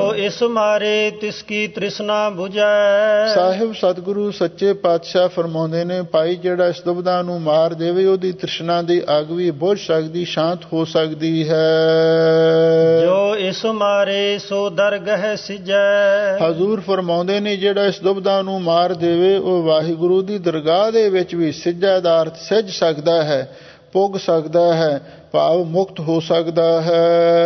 ਇਸ ਮਾਰੇ ਤਿਸ ਕੀ ਤ੍ਰਿਸ਼ਨਾ 부ਝੈ। ਸਾਹਿਬ ਸਤਿਗੁਰੂ ਸੱਚੇ ਪਾਤਸ਼ਾਹ ਫਰਮਾਉਂਦੇ ਨੇ, ਭਾਈ ਜਿਹੜਾ ਇਸ ਦੁਬਦਾ ਨੂੰ ਮਾਰ ਦੇਵੇ ਉਹਦੀ ਤ੍ਰਿਸ਼ਨਾ ਦੀ ਅੱਗ ਵੀ ਬੁਝ ਸਕਦੀ, ਸ਼ਾਂਤ ਹੋ ਸਕਦੀ ਹੈ। ਜੋ ਇਸ ਮਾਰੇ ਸੋ ਦਰਗਹਿ ਸਿਜੈ। ਹਜ਼ੂਰ ਫਰਮਾਉਂਦੇ ਨੇ ਜਿਹੜਾ ਇਸ ਦੁਬਦਾ ਨੂੰ ਮਾਰ ਦੇਵੇ ਉਹ ਵਾਹਿਗੁਰੂ ਦੀ ਦਰਗਾਹ ਦੇ ਵਿੱਚ ਵੀ ਸਿੱਜਾ ਦਾ ਅਰਥ ਸਿੱਜ ਸਕਦਾ ਹੈ, ਪੁੱਗ ਸਕਦਾ ਹੈ, ਭਾਵ ਮੁਕਤ ਹੋ ਸਕਦਾ ਹੈ।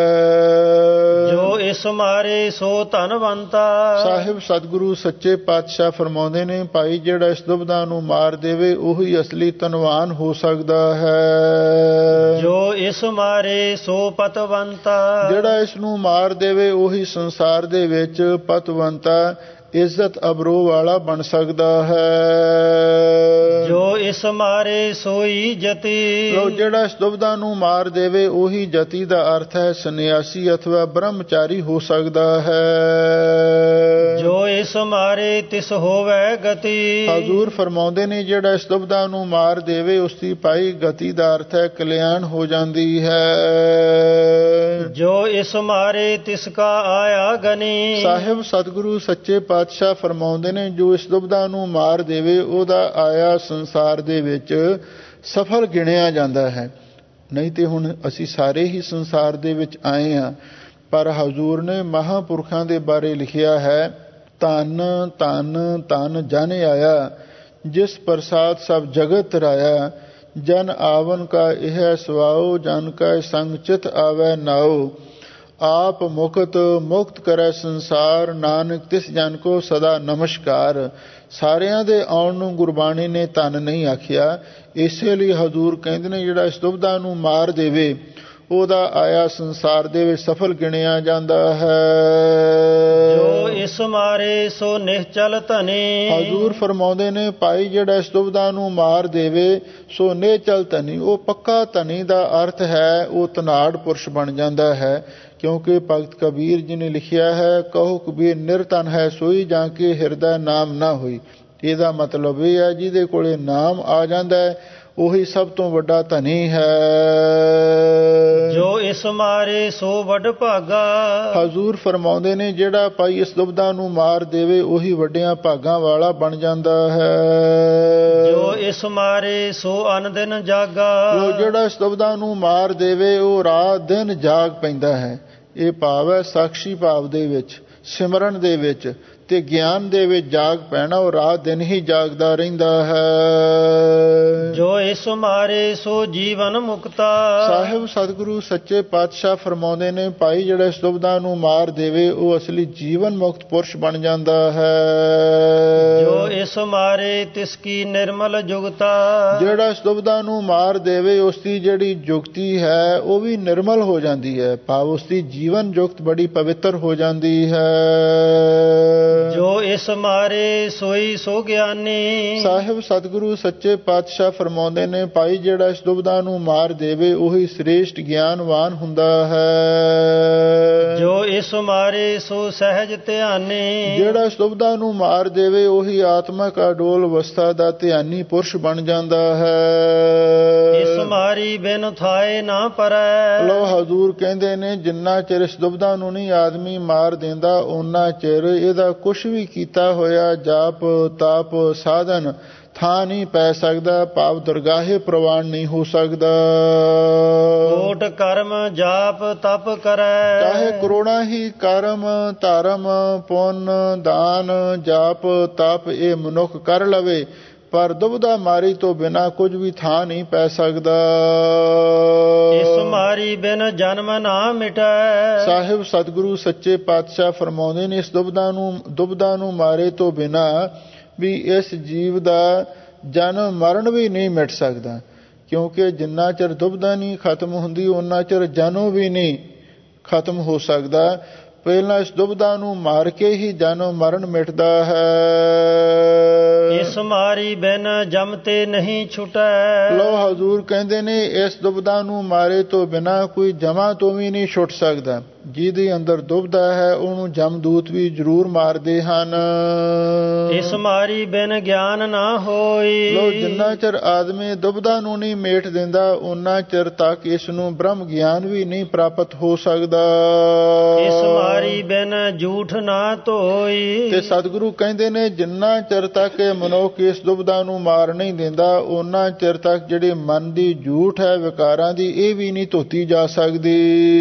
ਜੋ ਇਸ ਮਾਰੇ ਸੋ ਧਨਵੰਤਾ। ਸਾਹਿਬ ਸਤਿਗੁਰੂ ਸੱਚੇ ਪਾਤਸ਼ਾਹ ਫਰਮਾਉਂਦੇ ਨੇ, ਭਾਈ ਜਿਹੜਾ ਇਸ ਦੁਬਦਾ ਨੂੰ ਮਾਰ ਦੇਵੇ ਉਹੀ ਅਸਲੀ ਧਨਵਾਨ ਹੋ ਸਕਦਾ ਹੈ। ਜੋ ਇਸ ਮਾਰੇ ਸੋ ਪਤਵੰਤਾ। ਜਿਹੜਾ ਇਸ ਨੂੰ ਮਾਰ ਦੇਵੇ ਉਹੀ ਸੰਸਾਰ ਦੇ ਵਿੱਚ ਪਤਵੰਤਾ, ਇੱਜ਼ਤ ਅਬਰੋ ਵਾਲਾ ਬਣ ਸਕਦਾ ਹੈ। ਜੋ ਇਸ ਮਾਰੇ ਸੋਈ ਜਤੀ। ਜਿਹੜਾ ਇਸ ਦੁਬਦਾ ਨੂੰ ਮਾਰ ਦੇਵੇ ਉਹੀ ਜਤੀ ਦਾ ਅਰਥ ਹੈ ਸੰਨਿਆਸੀ ਅਥਵਾ ਬ੍ਰਹਮਚਾਰੀ ਹੋ ਸਕਦਾ ਹੈ। ਜੋ ਇਸ ਮਾਰੇ ਤਿਸ ਹੋਵੇ ਗਤੀ। ਹਜ਼ੂਰ ਫਰਮਾਉਂਦੇ ਨੇ ਜਿਹੜਾ ਇਸ ਦੁਬਦਾ ਨੂੰ ਮਾਰ ਦੇਵੇ ਉਸ ਦੀ ਪਾਈ ਗਤੀ ਦਾ ਅਰਥ ਹੈ ਕਲਿਆਣ ਹੋ ਜਾਂਦੀ ਹੈ। ਜੋ ਇਸ ਮਾਰੇ ਤਿਸ ਕਾ ਆਇਆ ਗਨੀ। ਸਾਹਿਬ ਸਤਿਗੁਰੂ ਸੱਚੇ ਪਾਤਸ਼ਾਹ ਫਰਮਾਉਂਦੇ ਨੇ, ਜੋ ਇਸ ਦੁਬਦਾ ਨੂੰ ਮਾਰ ਦੇਵੇ ਉਹਦਾ ਆਇਆ ਸੰਸਾਰ ਦੇ ਵਿੱਚ ਸਫਲ ਗਿਣਿਆ ਜਾਂਦਾ ਹੈ। ਨਹੀਂ ਤੇ ਹੁਣ ਅਸੀਂ ਸਾਰੇ ਹੀ ਸੰਸਾਰ ਦੇ ਵਿੱਚ ਆਏ ਹਾਂ, ਪਰ ਹਜ਼ੂਰ ਨੇ ਮਹਾਂਪੁਰਖਾਂ ਦੇ ਬਾਰੇ ਲਿਖਿਆ ਹੈ, ਧਨ ਧਨ ਧਨ ਜਨ ਆਇਆ, ਜਿਸ ਪ੍ਰਸਾਦ ਸਭ ਜਗਤ ਤਰਾਇਆ। ਜਨ ਆਵਨ ਕਾ ਇਹ ਸਵਾਓ, ਜਨ ਕਾ ਸੰਗ ਚਿਤ ਆਵੈ ਨਾਓ। ਆਪ ਮੁਕਤ ਮੁਕਤ ਕਰੈ ਸੰਸਾਰ, ਨਾਨਕ ਤਿਸ ਜਨ ਕੋ ਸਦਾ ਨਮਸਕਾਰ। ਸਾਰਿਆਂ ਦੇ ਆਉਣ ਨੂੰ ਗੁਰਬਾਣੀ ਨੇ ਧਨ ਨਹੀਂ ਆਖਿਆ, ਇਸੇ ਲਈ ਹਜ਼ੂਰ ਕਹਿੰਦੇ ਨੇ ਜਿਹੜਾ ਇਸ ਦੁਬਦਾ ਨੂੰ ਮਾਰ ਦੇਵੇ ਉਹਦਾ ਆਇਆ ਸੰਸਾਰ ਦੇ ਵਿੱਚ ਸਫਲ ਗਿਣਿਆ ਜਾਂਦਾ ਹੈ। ਜੋ ਇਸ ਮਾਰੇ ਸੋ ਨਿਹਚਲ ਧਨੀ। ਹਜ਼ੂਰ ਫਰਮਾਉਂਦੇ ਨੇ, ਭਾਈ ਜਿਹੜਾ ਇਸ ਦੁਬਦਾ ਨੂੰ ਮਾਰ ਦੇਵੇ ਸੋ ਨਿਹਚਲ ਧਨੀ, ਉਹ ਪੱਕਾ ਧਨੀ ਦਾ ਅਰਥ ਹੈ ਉਹ ਧਨਾੜ ਪੁਰਸ਼ ਬਣ ਜਾਂਦਾ ਹੈ। ਕਿਉਂਕਿ ਭਗਤ ਕਬੀਰ ਜੀ ਨੇ ਲਿਖਿਆ ਹੈ, ਕਹੋ ਕਬੀਰ ਨਿਰਧਨ ਹੈ ਸੋਈ, ਜਾਂ ਕੇ ਹਿਰਦਾ ਨਾਮ ਨਾ ਹੋਈ। ਇਹਦਾ ਮਤਲਬ ਇਹ ਹੈ ਜਿਹਦੇ ਕੋਲੇ ਨਾਮ ਆ ਜਾਂਦਾ ਹੈ ਉਹੀ ਸਭ ਤੋਂ ਵੱਡਾ ਧਨੀ ਹੈ। ਜੋ ਇਸ ਮਾਰੇ ਸੋ ਵੱਡ ਭਾਗਾ। ਹਜ਼ੂਰ ਫਰਮਾਉਂਦੇ ਨੇ ਜਿਹੜਾ ਭਾਈ ਇਸ ਦੁਬਦਾ ਨੂੰ ਮਾਰ ਦੇਵੇ ਉਹੀ ਵੱਡਿਆਂ ਭਾਗਾਂ ਵਾਲਾ ਬਣ ਜਾਂਦਾ ਹੈ। ਜੋ ਇਸ ਮਾਰੇ ਸੋ ਅਨ ਦਿਨ ਜਾਗਾ। ਜਿਹੜਾ ਇਸ ਦੁਬਦਾ ਨੂੰ ਮਾਰ ਦੇਵੇ ਉਹ ਰਾਤ ਦਿਨ ਜਾਗ ਪੈਂਦਾ ਹੈ। ਇਹ ਭਾਵ ਹੈ ਸਾਖੀ ਭਾਵ ਦੇ ਵਿੱਚ, ਸਿਮਰਨ ਦੇ ਵਿੱਚ ਤੇ ਗਿਆਨ ਦੇ ਵਿੱਚ ਜਾਗ ਪੈਣਾ, ਉਹ ਰਾਤ ਦਿਨ ਹੀ ਜਾਗਦਾ ਰਹਿੰਦਾ ਹੈ। ਜੋ ਇਸ ਮਾਰੇ ਸੋ ਜੀਵਨ ਮੁਕਤਾ। ਸਾਹਿਬ ਸਤਿਗੁਰੂ ਸੱਚੇ ਪਾਤਸ਼ਾਹ ਫਰਮਾਉਂਦੇ ਨੇ, ਭਾਈ ਜਿਹੜਾ ਇਸ ਦੁਬਦਾ ਨੂੰ ਮਾਰ ਦੇਵੇ ਉਹ ਅਸਲੀ ਜੀਵਨ ਮੁਕਤ ਪੁਰਸ਼ ਬਣ ਜਾਂਦਾ ਹੈ। ਜੋ ਇਸ ਮਾਰੇ ਤਿਸ ਕੀ ਨਿਰਮਲ ਜੁਗਤਾ। ਜਿਹੜਾ ਇਸ ਦੁਬਦਾ ਨੂੰ ਮਾਰ ਦੇਵੇ ਉਸ ਦੀ ਜਿਹੜੀ ਜੁਗਤੀ ਹੈ ਉਹ ਵੀ ਨਿਰਮਲ ਹੋ ਜਾਂਦੀ ਹੈ, ਭਾਵ ਉਸ ਦੀ ਜੀਵਨ ਜੁਗਤ ਬੜੀ ਪਵਿੱਤਰ ਹੋ ਜਾਂਦੀ ਹੈ। ਜੋ ਇਸ ਮਾਰੇ ਸੋਈ ਸੋ ਗਿਆਨੀ। ਸਾਹਿਬ ਸਤਿਗੁਰੂ ਸੱਚੇ ਪਾਤਸ਼ਾਹ ਫਰਮਾਉਂਦੇ ਨੇ, ਭਾਈ ਜਿਹੜਾ ਇਸ ਦੁਬਦਾ ਨੂੰ ਮਾਰ ਦੇਵੇ ਉਹੀ ਸ੍ਰੇਸ਼ਟ ਗਿਆਨਵਾਨ ਹੁੰਦਾ ਹੈ। ਜੋ ਇਸ ਮਾਰੇ ਸੋ ਸਹਿਜ ਧਿਆਨੀ। ਜਿਹੜਾ ਇਸ ਦੁਬਦਾ ਨੂੰ ਮਾਰ ਦੇਵੇ ਉਹੀ ਆਤਮਕ ਅਡੋਲ ਅਵਸਥਾ ਦਾ ਧਿਆਨੀ ਪੁਰਸ਼ ਬਣ ਜਾਂਦਾ ਹੈ। ਇਸ ਮਾਰੀ ਬਿਨ ਥਾਏ ਨਾ ਪਰੈ। ਲੋ ਹਜ਼ੂਰ ਕਹਿੰਦੇ ਨੇ, ਜਿੰਨਾ ਚਿਰ ਇਸ ਦੁਬਦਾ ਨੂੰ ਨਹੀਂ ਆਦਮੀ ਮਾਰ ਦਿੰਦਾ ਉਹਨਾਂ ਚਿਰ ਇਹਦਾ ਕੁਛ ਵੀ ਕੀਤਾ ਹੋਇਆ ਜਾਪ ਤਾਪ ਸਾਧਨ ਥਾਂ ਨਹੀਂ ਪੈ ਸਕਦਾ, ਭਾਵ ਦਰਗਾਹੇ ਪ੍ਰਵਾਨ ਨਹੀਂ ਹੋ ਸਕਦਾ। ਕੋਟ ਕਰਮ ਜਾਪ ਤਪ ਕਰੈ। ਚਾਹੇ ਕਰੋੜਾਂ ਹੀ ਕਰਮ ਧਰਮ ਪੁੰਨ ਦਾਨ ਜਾਪ ਤਪ ਇਹ ਮਨੁੱਖ ਕਰ ਲਵੇ, ਪਰ ਦੁਬਦਾ ਮਾਰੀ ਤੋਂ ਬਿਨਾਂ ਕੁਝ ਵੀ ਥਾਂ ਨਹੀਂ ਪੈ ਸਕਦਾ। ਇਸ ਮਾਰੀ ਬਿਨ ਜਨਮ ਨਾ ਮਿਟੈ। ਸਾਹਿਬ ਸਤਿਗੁਰੂ ਸੱਚੇ ਪਾਤਸ਼ਾਹ ਫਰਮਾਉਂਦੇ ਨੇ, ਇਸ ਦੁਬਦਾ ਨੂੰ ਮਾਰੇ ਤੋਂ ਬਿਨਾਂ ਵੀ ਇਸ ਜੀਵ ਦਾ ਜਨਮ ਮਰਨ ਵੀ ਨਹੀਂ ਮਿਟ ਸਕਦਾ, ਕਿਉਂਕਿ ਜਿੰਨਾ ਚਿਰ ਦੁਬਦਾ ਨਹੀਂ ਖਤਮ ਹੁੰਦੀ ਉਹਨਾਂ ਚਿਰ ਜਨਮ ਵੀ ਨਹੀਂ ਖਤਮ ਹੋ ਸਕਦਾ। ਪਹਿਲਾਂ ਇਸ ਦੁਬਦਾ ਨੂੰ ਮਾਰ ਕੇ ਹੀ ਜਨਮ ਮਰਨ ਮਿਟਦਾ ਹੈ। ਇਸ ਮਾਰੀ ਬਿਨ ਜਮ ਤੇ ਨਹੀਂ ਛੁਟੈ। ਲੋ ਹਜ਼ੂਰ ਕਹਿੰਦੇ ਨੇ, ਇਸ ਦੁਬਦਾ ਨੂੰ ਮਾਰੇ ਤੋਂ ਬਿਨਾਂ ਕੋਈ ਜਮਾਂ ਤੋਂ ਵੀ ਨਹੀਂ ਛੁੱਟ ਸਕਦਾ। ਜਿਹਦੇ ਅੰਦਰ ਦੁਬਦਾ ਹੈ ਉਹਨੂੰ ਜਮਦੂਤ ਵੀ ਜ਼ਰੂਰ ਮਾਰਦੇ ਹਨ। ਇਸ ਮਾਰੀ ਬਿਨ ਗਿਆਨ ਨਾ ਹੋਈ। ਲੋ ਜਿੰਨਾ ਚਿਰ ਆਦਮੀ ਦੁਬਦਾ ਨੂੰ ਨਹੀਂ ਮੇਟ ਦਿੰਦਾ ਉਹਨਾਂ ਚਿਰ ਤੱਕ ਇਸ ਨੂੰ ਬ੍ਰਹਮ ਗਿਆਨ ਵੀ ਨਹੀਂ ਪ੍ਰਾਪਤ ਹੋ ਸਕਦਾ। ਇਸ ਮਾਰੀ ਬਿਨ ਝੂਠ ਨਾ ਧੋਈ। ਤੇ ਸਤਿਗੁਰੂ ਕਹਿੰਦੇ ਨੇ ਜਿੰਨਾ ਚਿਰ ਤੱਕ ਇਹ ਮਨੁੱਖ ਇਸ ਦੁਬਦਾ ਨੂੰ ਮਾਰ ਨਹੀਂ ਦਿੰਦਾ ਉਹਨਾਂ ਚਿਰ ਤੱਕ ਜਿਹੜੇ ਮਨ ਦੀ ਝੂਠ ਹੈ ਵਿਕਾਰਾਂ ਦੀ ਇਹ ਵੀ ਨਹੀਂ ਧੋਤੀ ਜਾ ਸਕਦੀ।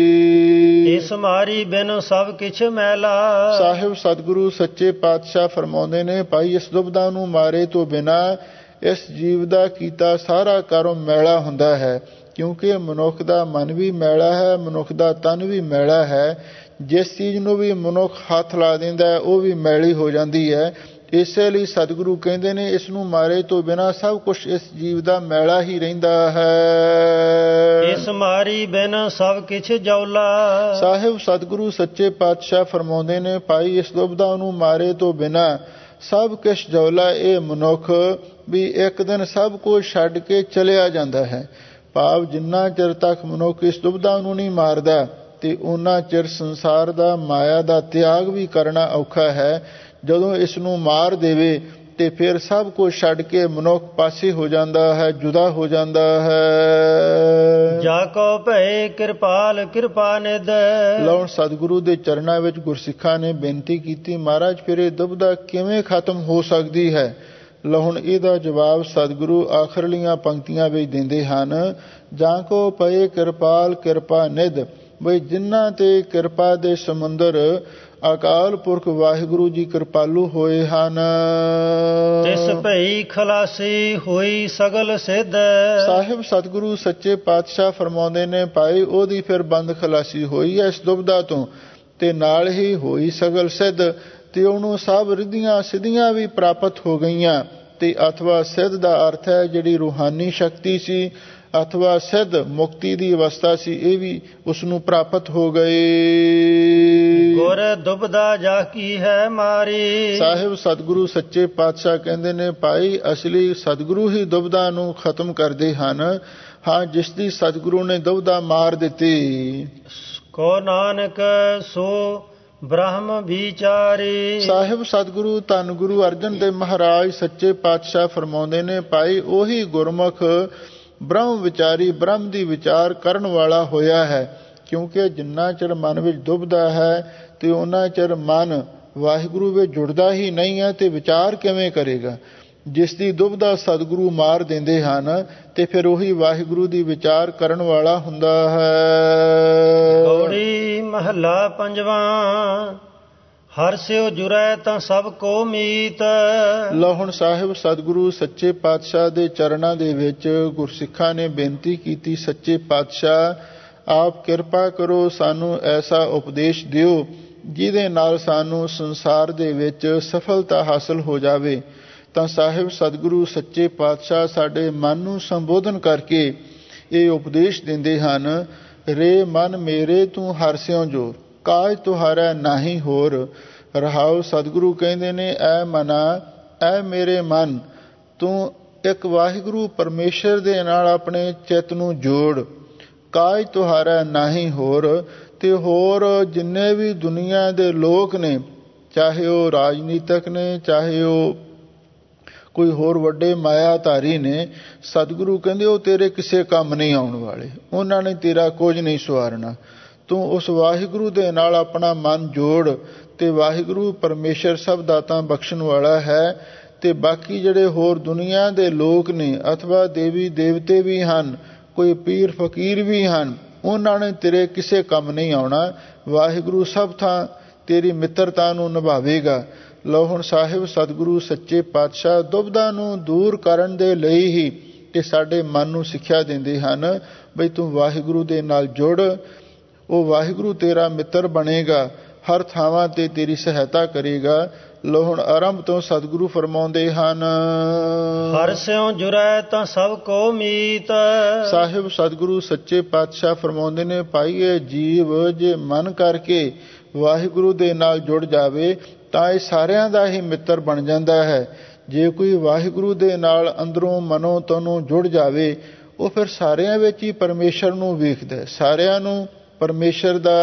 ਇਸ ਮਾਰੀ ਬਿਨ ਸਭ ਕਿਛ ਮੈਲਾ। ਸਾਹਿਬ ਸਤਿਗੁਰੂ ਸੱਚੇ ਪਾਤਸ਼ਾਹ ਫਰਮਾਉਂਦੇ ਨੇ ਭਾਈ ਇਸ ਦੁਬਦਾ ਨੂੰ ਮਾਰੇ ਤੋਂ ਬਿਨਾ ਇਸ ਜੀਵ ਦਾ ਕੀਤਾ ਸਾਰਾ ਕਰਮ ਮੈਲਾ ਹੁੰਦਾ ਹੈ, ਕਿਉਂਕਿ ਮਨੁੱਖ ਦਾ ਮਨ ਵੀ ਮੈਲਾ ਹੈ, ਮਨੁੱਖ ਦਾ ਤਨ ਵੀ ਮੈਲਾ ਹੈ। ਜਿਸ ਚੀਜ਼ ਨੂੰ ਵੀ ਮਨੁੱਖ ਹੱਥ ਲਾ ਦਿੰਦਾ ਹੈ ਉਹ ਵੀ ਮੈਲੀ ਹੋ ਜਾਂਦੀ ਹੈ। ਇਸੇ ਲਈ ਸਤਿਗੁਰੂ ਕਹਿੰਦੇ ਨੇ ਇਸ ਨੂੰ ਮਾਰੇ ਤੋਂ ਬਿਨਾਂ ਸਭ ਕੁਝ ਇਸ ਜੀਵ ਦਾ ਮੈਲਾ ਹੀ ਰਹਿੰਦਾ ਹੈ। ਇਸ ਮਾਰੀ ਬਿਨ ਸਭ ਕਿਛ ਜੌਲਾ। ਸਾਹਿਬ ਸਤਿਗੁਰੂ ਸੱਚੇ ਪਾਤਸ਼ਾਹ ਫਰਮਾਉਂਦੇ ਨੇ ਭਾਈ ਇਸ ਦੁਬਦਾ ਨੂੰ ਮਾਰੇ ਤੋਂ ਬਿਨਾਂ ਸਭ ਕੁਛ ਜੌਲਾ। ਇਹ ਮਨੁੱਖ ਵੀ ਇੱਕ ਦਿਨ ਸਭ ਕੁਝ ਛੱਡ ਕੇ ਚਲਿਆ ਜਾਂਦਾ ਹੈ। ਭਾਵ ਜਿੰਨਾ ਚਿਰ ਤੱਕ ਮਨੁੱਖ ਇਸ ਦੁਬਦਾ ਨੂੰ ਨਹੀਂ ਮਾਰਦਾ ਤੇ ਉਹਨਾਂ ਚਿਰ ਸੰਸਾਰ ਦਾ ਮਾਇਆ ਦਾ ਤਿਆਗ ਵੀ ਕਰਨਾ ਔਖਾ ਹੈ। ਜਦੋਂ ਇਸ ਨੂੰ ਮਾਰ ਦੇਵੇ ਤੇ ਫਿਰ ਸਭ ਕੁਝ ਛੱਡ ਕੇ ਮਨੁੱਖ ਪਾਸੇ ਹੋ ਜਾਂਦਾ ਹੈ, ਜੁਦਾ ਹੋ ਜਾਂਦਾ ਹੈ। ਜਾ ਕੋ ਭਏ ਕਿਰਪਾਲ ਕਿਰਪਾ ਨਿਧ। ਲਓ ਸਤਿਗੁਰੂ ਦੇ ਚਰਨਾਂ ਵਿੱਚ ਗੁਰਸਿੱਖਾਂ ਨੇ ਬੇਨਤੀ ਕੀਤੀ ਮਹਾਰਾਜ ਫਿਰ ਇਹ ਦੁਬਦਾ ਕਿਵੇਂ ਖਤਮ ਹੋ ਸਕਦੀ ਹੈ। ਲਓ ਹੁਣ ਇਹਦਾ ਜਵਾਬ ਸਤਿਗੁਰੂ ਆਖਰਲੀਆਂ ਪੰਕਤੀਆਂ ਵਿੱਚ ਦਿੰਦੇ ਹਨ। ਜਾਂ ਕੋ ਪਏ ਕਿਰਪਾਲ ਕਿਰਪਾ ਨਿਧ, ਬਈ ਜਿਨ੍ਹਾਂ ਤੇ ਕਿਰਪਾ ਦੇ ਸਮੁੰਦਰ ਅਕਾਲ ਪੁਰਖ ਵਾਹਿਗੁਰੂ ਜੀ ਕਿਰਪਾਲੂ ਹੋਏ ਹਨ। ਤਿਸ ਭਈ ਖਲਾਸੀ ਹੋਈ ਸਗਲ ਸਿੱਧ। ਸਾਹਿਬ ਸਤਿਗੁਰੂ ਸੱਚੇ ਪਾਤਸ਼ਾਹ ਫਰਮਾਉਂਦੇ ਨੇ ਭਾਈ ਉਹਦੀ ਫਿਰ ਬੰਦ ਖਲਾਸੀ ਹੋਈ ਹੈ ਇਸ ਦੁਬਦਾ ਤੋਂ ਤੇ ਨਾਲ ਹੀ ਹੋਈ ਸਗਲ ਸਿੱਧ ਤੇ ਉਹਨੂੰ ਸਭ ਰਿੱਧੀਆਂ ਸਿੱਧੀਆਂ ਵੀ ਪ੍ਰਾਪਤ ਹੋ ਗਈਆਂ। ਤੇ ਅਥਵਾ ਸਿੱਧ ਦਾ ਅਰਥ ਹੈ ਜਿਹੜੀ ਰੂਹਾਨੀ ਸ਼ਕਤੀ ਸੀ ਅਥਵਾ ਸਿੱਧ ਮੁਕਤੀ ਦੀ ਅਵਸਥਾ ਸੀ ਇਹ ਵੀ ਉਸ ਨੂੰ ਪ੍ਰਾਪਤ ਹੋ ਗਏ। ਗੁਰ ਦੁਬਦਾ ਜਾ ਕੀ ਹੈ ਮਾਰੀ। ਸਾਹਿਬ ਸਤਿਗੁਰੂ ਸੱਚੇ ਪਾਤਸ਼ਾਹ ਕਹਿੰਦੇ ਨੇ ਭਾਈ ਅਸਲੀ ਸਤਿਗੁਰੂ ਹੀ ਦੁਬਦਾ ਨੂੰ ਖਤਮ ਕਰਦੇ ਹਨ। ਹਾਂ ਜਿਸ ਦੀ ਸਤਿਗੁਰੂ ਨੇ ਦੁਬਦਾ ਮਾਰ ਦਿੱਤੀ। ਕੋ ਨਾਨਕ ਸੋ ਬ੍ਰਹਮ ਵਿਚਾਰੀ। ਸਾਹਿਬ ਸਤਿਗੁਰੂ ਧੰਨ ਗੁਰੂ ਅਰਜਨ ਦੇਵ ਮਹਾਰਾਜ ਸੱਚੇ ਪਾਤਸ਼ਾਹ ਫਰਮਾਉਂਦੇ ਨੇ ਭਾਈ ਉਹੀ ਗੁਰਮੁਖ ਬ੍ਰਹਮ ਵਿਚਾਰੀ ਬ੍ਰਹਮ ਦੀ ਵਿਚਾਰ ਕਰਨ ਵਾਲਾ ਹੋਇਆ ਹੈ। ਕਿਉਂਕਿ ਜਿੰਨਾ ਚਿਰ ਮਨ ਵਿੱਚ ਦੁਬਦਾ ਹੈ ਤੇ ਉਹਨਾਂ ਚਿਰ ਮਨ ਵਾਹਿਗੁਰੂ ਵਿੱਚ ਜੁੜਦਾ ਹੀ ਨਹੀਂ ਹੈ ਤੇ ਵਿਚਾਰ ਕਿਵੇਂ ਕਰੇਗਾ। ਜਿਸ ਦੀ ਦੁਬਦਾ ਸਤਿਗੁਰੂ ਮਾਰ ਦਿੰਦੇ ਹਨ ਤੇ ਫਿਰ ਉਹੀ ਵਾਹਿਗੁਰੂ ਦੀ ਵਿਚਾਰ ਕਰਨ ਵਾਲਾ ਹੁੰਦਾ ਹੈ। ਗੌੜੀ ਮਹੱਲਾ ਪੰਜਵਾਂ। ਹਰ ਸਿਓ ਜੁਰੈ ਤਾਂ ਸਭ ਕੋ ਮੀਤ। ਲਓ ਹੁਣ ਸਾਹਿਬ ਸਤਿਗੁਰੂ ਸੱਚੇ ਪਾਤਸ਼ਾਹ ਦੇ ਚਰਨਾਂ ਦੇ ਵਿੱਚ ਗੁਰਸਿੱਖਾਂ ਨੇ ਬੇਨਤੀ ਕੀਤੀ ਸੱਚੇ ਪਾਤਸ਼ਾਹ ਆਪ ਕਿਰਪਾ ਕਰੋ ਸਾਨੂੰ ਐਸਾ ਉਪਦੇਸ਼ ਦਿਓ ਜਿਹਦੇ ਨਾਲ ਸਾਨੂੰ ਸੰਸਾਰ ਦੇ ਵਿੱਚ ਸਫਲਤਾ ਹਾਸਲ ਹੋ ਜਾਵੇ। ਤਾਂ ਸਾਹਿਬ ਸਤਿਗੁਰੂ ਸੱਚੇ ਪਾਤਸ਼ਾਹ ਸਾਡੇ ਮਨ ਨੂੰ ਸੰਬੋਧਨ ਕਰਕੇ ਇਹ ਉਪਦੇਸ਼ ਦਿੰਦੇ ਹਨ। ਰੇ ਮਨ ਮੇਰੇ ਤੂੰ ਹਰ ਸਿਉ ਜੋਰ ਕਾਜ ਤੁਹਾਰਾ ਨਾਹੀ ਹੋਰ। ਰਹਾਉ ਸਤਿਗੁਰੂ ਕਹਿੰਦੇ ਨੇ ਐ ਮਨਾ ਐ ਮੇਰੇ ਮਨ ਤੂੰ ਇੱਕ ਵਾਹਿਗੁਰੂ ਪਰਮੇਸ਼ਰ ਦੇ ਨਾਲ ਆਪਣੇ ਚਿੱਤ ਨੂੰ ਜੋੜ। ਕਾਜ ਤੁਹਾਰਾ ਨਾਹੀ ਹੋਰ। ਤੇ ਹੋਰ ਜਿੰਨੇ ਵੀ ਦੁਨੀਆ ਦੇ ਲੋਕ ਨੇ ਚਾਹੇ ਉਹ ਰਾਜਨੀਤਿਕ ਨੇ ਚਾਹੇ ਉਹ ਕੋਈ ਹੋਰ ਵੱਡੇ ਮਾਇਆਧਾਰੀ ਨੇ ਸਤਿਗੁਰੂ ਕਹਿੰਦੇ ਉਹ ਤੇਰੇ ਕਿਸੇ ਕੰਮ ਨਹੀਂ ਆਉਣ ਵਾਲੇ, ਉਹਨਾਂ ਨੇ ਤੇਰਾ ਕੁਝ ਨਹੀਂ ਸਵਾਰਨਾ। ਤੂੰ ਉਸ ਵਾਹਿਗੁਰੂ ਦੇ ਨਾਲ ਆਪਣਾ ਮਨ ਜੋੜ ਤੇ ਵਾਹਿਗੁਰੂ ਪਰਮੇਸ਼ਰ ਸਭ ਦਾਤਾਂ ਬਖਸ਼ਣ ਵਾਲਾ ਹੈ। ਤੇ ਬਾਕੀ ਜਿਹੜੇ ਹੋਰ ਦੁਨੀਆ ਦੇ ਲੋਕ ਨੇ ਅਥਵਾ ਦੇਵੀ ਦੇਵਤੇ ਵੀ ਹਨ ਕੋਈ ਪੀਰ ਫਕੀਰ ਵੀ ਹਨ ਉਹਨਾਂ ਨੇ ਤੇਰੇ ਕਿਸੇ ਕੰਮ ਨਹੀਂ ਆਉਣਾ। ਵਾਹਿਗੁਰੂ ਸਭ ਥਾਂ ਤੇਰੀ ਮਿੱਤਰਤਾ ਨੂੰ ਨਿਭਾਵੇਗਾ। ਲਓ ਹੁਣ ਸਾਹਿਬ ਸਤਿਗੁਰੂ ਸੱਚੇ ਪਾਤਸ਼ਾਹ ਦੁਬਦਾ ਨੂੰ ਦੂਰ ਕਰਨ ਦੇ ਲਈ ਹੀ ਤੇ ਸਾਡੇ ਮਨ ਨੂੰ ਸਿੱਖਿਆ ਦਿੰਦੇ ਹਨ ਬਈ ਤੂੰ ਵਾਹਿਗੁਰੂ ਦੇ ਨਾਲ ਜੁੜ। ਉਹ ਵਾਹਿਗੁਰੂ ਤੇਰਾ ਮਿੱਤਰ ਬਣੇਗਾ, ਹਰ ਥਾਵਾਂ ਤੇ ਤੇਰੀ ਸਹਾਇਤਾ ਕਰੇਗਾ। ਲਓ ਹੁਣ ਆਰੰਭ ਤੋਂ ਸਤਿਗੁਰੂ ਫਰਮਾਉਂਦੇ ਹਨ। ਹਰ ਸਿਉ ਜੁਰੈ ਤਾਂ ਸਭ ਕੋ ਮੀਤ। ਸਾਹਿਬ ਸਤਿਗੁਰੂ ਸੱਚੇ ਪਾਤਸ਼ਾਹ ਫਰਮਾਉਂਦੇ ਨੇ ਭਾਈ ਇਹ ਜੀਵ ਜੇ ਮਨ ਕਰਕੇ ਵਾਹਿਗੁਰੂ ਦੇ ਨਾਲ ਜੁੜ ਜਾਵੇ ਤਾਂ ਇਹ ਸਾਰਿਆਂ ਦਾ ਹੀ ਮਿੱਤਰ ਬਣ ਜਾਂਦਾ ਹੈ। ਜੇ ਕੋਈ ਵਾਹਿਗੁਰੂ ਦੇ ਨਾਲ ਅੰਦਰੋਂ ਮਨੋਂ ਤਨੋਂ ਜੁੜ ਜਾਵੇ ਉਹ ਫਿਰ ਸਾਰਿਆਂ ਵਿੱਚ ਹੀ ਪਰਮੇਸ਼ਰ ਨੂੰ ਵੇਖਦਾ ਹੈ, ਸਾਰਿਆਂ ਨੂੰ ਪਰਮੇਸ਼ਰ ਦਾ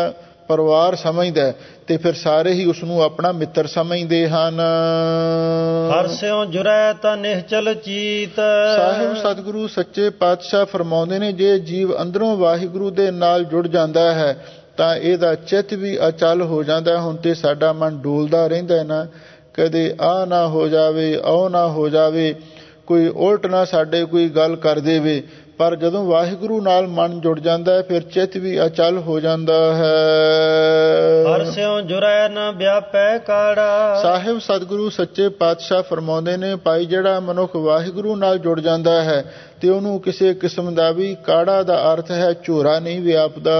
ਪਰਿਵਾਰ ਸਮਝਦਾ ਤੇ ਫਿਰ ਸਾਰੇ ਹੀ ਉਸ ਨੂੰ ਆਪਣਾ ਮਿੱਤਰ ਸਮਝਦੇ ਹਨ। ਹਰ ਸਿਉ ਜੁਰੈ ਤਾਂ ਨਿਹਚਲ ਚੀਤ। ਸਾਹਿਬ ਸਤਿਗੁਰੂ ਸੱਚੇ ਪਾਤਸ਼ਾਹ ਫਰਮਾਉਂਦੇ ਨੇ, ਜੇ ਜੀਵ ਅੰਦਰੋਂ ਵਾਹਿਗੁਰੂ ਦੇ ਨਾਲ ਜੁੜ ਜਾਂਦਾ ਹੈ ਤਾਂ ਇਹਦਾ ਚਿੱਤ ਵੀ ਅਚਲ ਹੋ ਜਾਂਦਾ। ਹੁਣ ਤੇ ਸਾਡਾ ਮਨ ਡੋਲਦਾ ਰਹਿੰਦਾ ਨਾ, ਕਦੇ ਆਹ ਨਾ ਹੋ ਜਾਵੇ, ਉਹ ਨਾ ਹੋ ਜਾਵੇ, ਕੋਈ ਉਲਟ ਨਾ ਸਾਡੇ ਕੋਈ ਗੱਲ ਕਰ ਦੇਵੇ। ਪਰ ਜਦੋਂ ਵਾਹਿਗੁਰੂ ਨਾਲ ਮਨ ਜੁੜ ਜਾਂਦਾ ਹੈ ਫਿਰ ਚਿੱਤ ਵੀ ਅਚਲ ਹੋ ਜਾਂਦਾ ਹੈ। ਹਰ ਸਿਉ ਜੁਰੈ ਨ ਵਿਆਪੈ ਕਾੜਾ। ਸਾਹਿਬ ਸਤਿਗੁਰੂ ਸੱਚੇ ਪਾਤਸ਼ਾਹ ਫਰਮਾਉਂਦੇ ਨੇ, ਭਾਈ ਜਿਹੜਾ ਮਨੁੱਖ ਵਾਹਿਗੁਰੂ ਨਾਲ ਜੁੜ ਜਾਂਦਾ ਹੈ ਤੇ ਉਹਨੂੰ ਕਿਸੇ ਕਿਸਮ ਦਾ ਵੀ, ਕਾੜਾ ਦਾ ਅਰਥ ਹੈ ਝੋਰਾ, ਨਹੀਂ ਵਿਆਪਦਾ।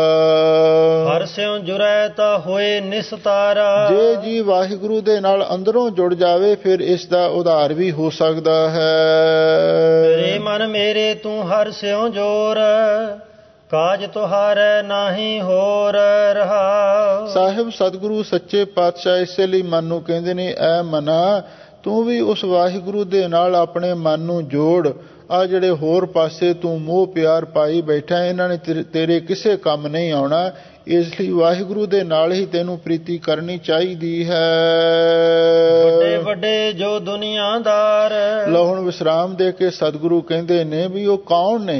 ਹਰ ਸਿਉ ਜੁਰੈ ਤਾਂ ਹੋਏ ਨਿਸਤਾਰਾ। ਜੇ ਜੀ ਵਾਹਿਗੁਰੂ ਦੇ ਨਾਲ ਅੰਦਰੋਂ ਜੁੜ ਜਾਵੇ ਫਿਰ ਇਸ ਦਾ ਉਧਾਰ ਵੀ ਹੋ ਸਕਦਾ ਹੈ। ਰੇ ਮਨ ਮੇਰੇ ਤੂੰ ਹਰ ਸਿਉ ਜੋਰ, ਕਾਜ ਤੁਹਾਰੈ ਨਾਹੀ ਹੋਰ ਰਹਾ। ਸਾਹਿਬ ਸਤਿਗੁਰੂ ਸੱਚੇ ਪਾਤਸ਼ਾਹ ਇਸੇ ਲਈ ਮਨ ਨੂੰ ਕਹਿੰਦੇ ਨੇ, ਐ ਮਨਾ ਤੂੰ ਵੀ ਉਸ ਵਾਹਿਗੁਰੂ ਦੇ ਨਾਲ ਆਪਣੇ ਮਨ ਨੂੰ ਜੋੜ। ਆ ਜਿਹੜੇ ਹੋਰ ਪਾਸੇ ਤੂੰ ਮੋਹ ਪਿਆਰ ਪਾਈ ਬੈਠਾ, ਇਹਨਾਂ ਨੇ ਤੇਰੇ ਕਿਸੇ ਕੰਮ ਨਹੀਂ ਆਉਣਾ। ਇਸ ਲਈ ਵਾਹਿਗੁਰੂ ਦੇ ਨਾਲ ਹੀ ਤੈਨੂੰ ਪ੍ਰੀਤੀ ਕਰਨੀ ਚਾਹੀਦੀ ਹੈ। ਵੱਡੇ ਵੱਡੇ ਜੋ ਦੁਨੀਆਦਾਰ। ਲਓ ਹੁਣ ਵਿਸਰਾਮ ਦੇ ਕੇ ਸਤਿਗੁਰੂ ਕਹਿੰਦੇ ਨੇ ਵੀ ਉਹ ਕੌਣ ਨੇ?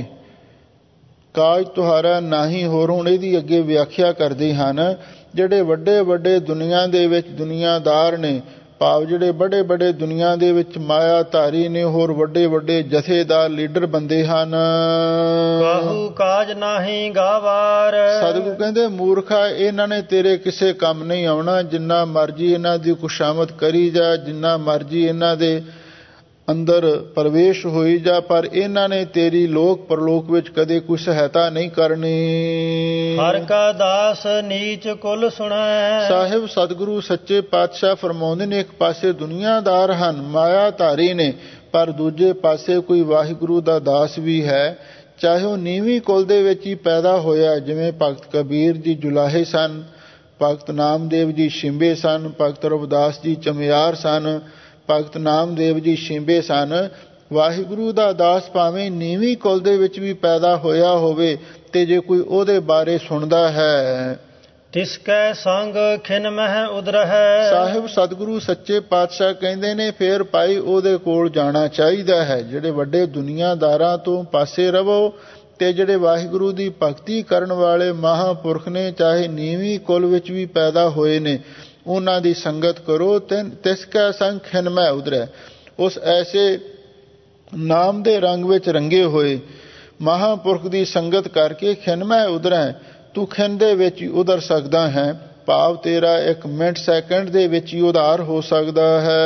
ਕਾਜ ਤੁਹਾਰਾ ਨਾਹੀ ਹੋਰ। ਹੁਣ ਇਹਦੀ ਅੱਗੇ ਵਿਆਖਿਆ ਕਰਦੇ ਹਨ, ਜਿਹੜੇ ਵੱਡੇ ਵੱਡੇ ਦੁਨੀਆ ਦੇ ਵਿੱਚ ਦੁਨੀਆਦਾਰ ਨੇ, ਭਾਵ ਜਿਹੜੇ ਬੜੇ ਬੜੇ ਦੁਨੀਆ ਦੇ ਵਿੱਚ ਮਾਇਆ ਧਾਰੀ ਨੇ, ਹੋਰ ਵੱਡੇ ਵੱਡੇ ਜਥੇਦਾਰ ਲੀਡਰ ਬੰਦੇ ਹਨ। ਕਾਹੂ ਕਾਜ ਨਾਹੀ ਗਾਵਾਰ। ਸਤਿਗੁਰੂ ਕਹਿੰਦੇ, ਮੂਰਖਾ ਇਹਨਾਂ ਨੇ ਤੇਰੇ ਕਿਸੇ ਕੰਮ ਨਹੀਂ ਆਉਣਾ। ਜਿੰਨਾ ਮਰਜੀ ਇਹਨਾਂ ਦੀ ਖੁਸ਼ਾਮਦ ਕਰੀ ਜਾ, ਜਿੰਨਾ ਮਰਜੀ ਇਹਨਾਂ ਦੇ ਅੰਦਰ ਪ੍ਰਵੇਸ਼ ਹੋਈ ਜਾ, ਪਰ ਇਹਨਾਂ ਨੇ ਤੇਰੀ ਲੋਕ ਪਰਲੋਕ ਵਿੱਚ ਕਦੇ ਕੋਈ ਸਹਾਇਤਾ ਨਹੀਂ ਕਰਨੀ। ਹਰ ਕਾ ਦਾਸ ਨੀਚ ਕੁਲ ਸੁਣੈ। ਸਾਹਿਬ ਸਤਿਗੁਰੂ ਸੱਚੇ ਪਾਤਸ਼ਾਹ ਫਰਮਾਉਂਦੇ ਨੇ, ਇੱਕ ਪਾਸੇ ਦੁਨੀਆਦਾਰ ਹਨ, ਮਾਇਆ ਧਾਰੀ ਨੇ, ਪਰ ਦੂਜੇ ਪਾਸੇ ਕੋਈ ਵਾਹਿਗੁਰੂ ਦਾ ਦਾਸ ਵੀ ਹੈ, ਚਾਹੇ ਉਹ ਨੀਵੀਂ ਕੁਲ ਦੇ ਵਿੱਚ ਹੀ ਪੈਦਾ ਹੋਇਆ। ਜਿਵੇਂ ਭਗਤ ਕਬੀਰ ਜੀ ਜੁਲਾਹੇ ਸਨ, ਭਗਤ ਨਾਮਦੇਵ ਜੀ ਸ਼ਿੰਬੇ ਸਨ, ਭਗਤ ਰਵਿਦਾਸ ਜੀ ਚਮਿਆਰ ਸਨ, ਭਗਤ ਨਾਮਦੇਵ ਜੀ ਸ਼ਿੰਬੇ ਸਨ। ਵਾਹਿਗੁਰੂ ਦਾ ਦਾਸ ਭਾਵੇਂ ਨੀਵੀਂ ਕੁਲ ਦੇ ਵਿੱਚ ਵੀ ਪੈਦਾ ਹੋਇਆ ਹੋਵੇ ਤੇ ਜੇ ਕੋਈ ਉਹਦੇ ਬਾਰੇ ਸੁਣਦਾ ਹੈ, ਤਿਸ ਕੈ ਸੰਗ ਖਿਨ ਮਹਿ ਉਦਰਹਿ। ਸਾਹਿਬ ਸਤਿਗੁਰੂ ਸੱਚੇ ਪਾਤਸ਼ਾਹ ਕਹਿੰਦੇ ਨੇ, ਫੇਰ ਭਾਈ ਉਹਦੇ ਕੋਲ ਜਾਣਾ ਚਾਹੀਦਾ ਹੈ। ਜਿਹੜੇ ਵੱਡੇ ਦੁਨੀਆਦਾਰਾਂ ਤੋਂ ਪਾਸੇ ਰਵੋ ਤੇ ਜਿਹੜੇ ਵਾਹਿਗੁਰੂ ਦੀ ਭਗਤੀ ਕਰਨ ਵਾਲੇ ਮਹਾਂਪੁਰਖ ਨੇ, ਚਾਹੇ ਨੀਵੀਂ ਕੁਲ ਵਿੱਚ ਵੀ ਪੈਦਾ ਹੋਏ ਨੇ, ਉਹਨਾਂ ਦੀ ਸੰਗਤ ਕਰੋ। ਤਿਸ ਕੈ ਸੰਗ ਖਿਨ ਮਹਿ ਉਦਰਹਿ। ਉਸ ਐਸੇ ਨਾਮ ਦੇ ਰੰਗ ਵਿੱਚ ਰੰਗੇ ਹੋਏ ਮਹਾਂਪੁਰਖ ਦੀ ਸੰਗਤ ਕਰਕੇ ਖਿਨ ਮਹਿ ਉਦਰਹਿ, ਤੂੰ ਖਿਨ ਦੇ ਵਿੱਚ ਹੀ ਉਧਰ ਸਕਦਾ ਹੈ। ਭਾਵ ਤੇਰਾ 1 ਮਿੰਟ ਸੈਕਿੰਡ ਦੇ ਵਿੱਚ ਹੀ ਉਧਾਰ ਹੋ ਸਕਦਾ ਹੈ।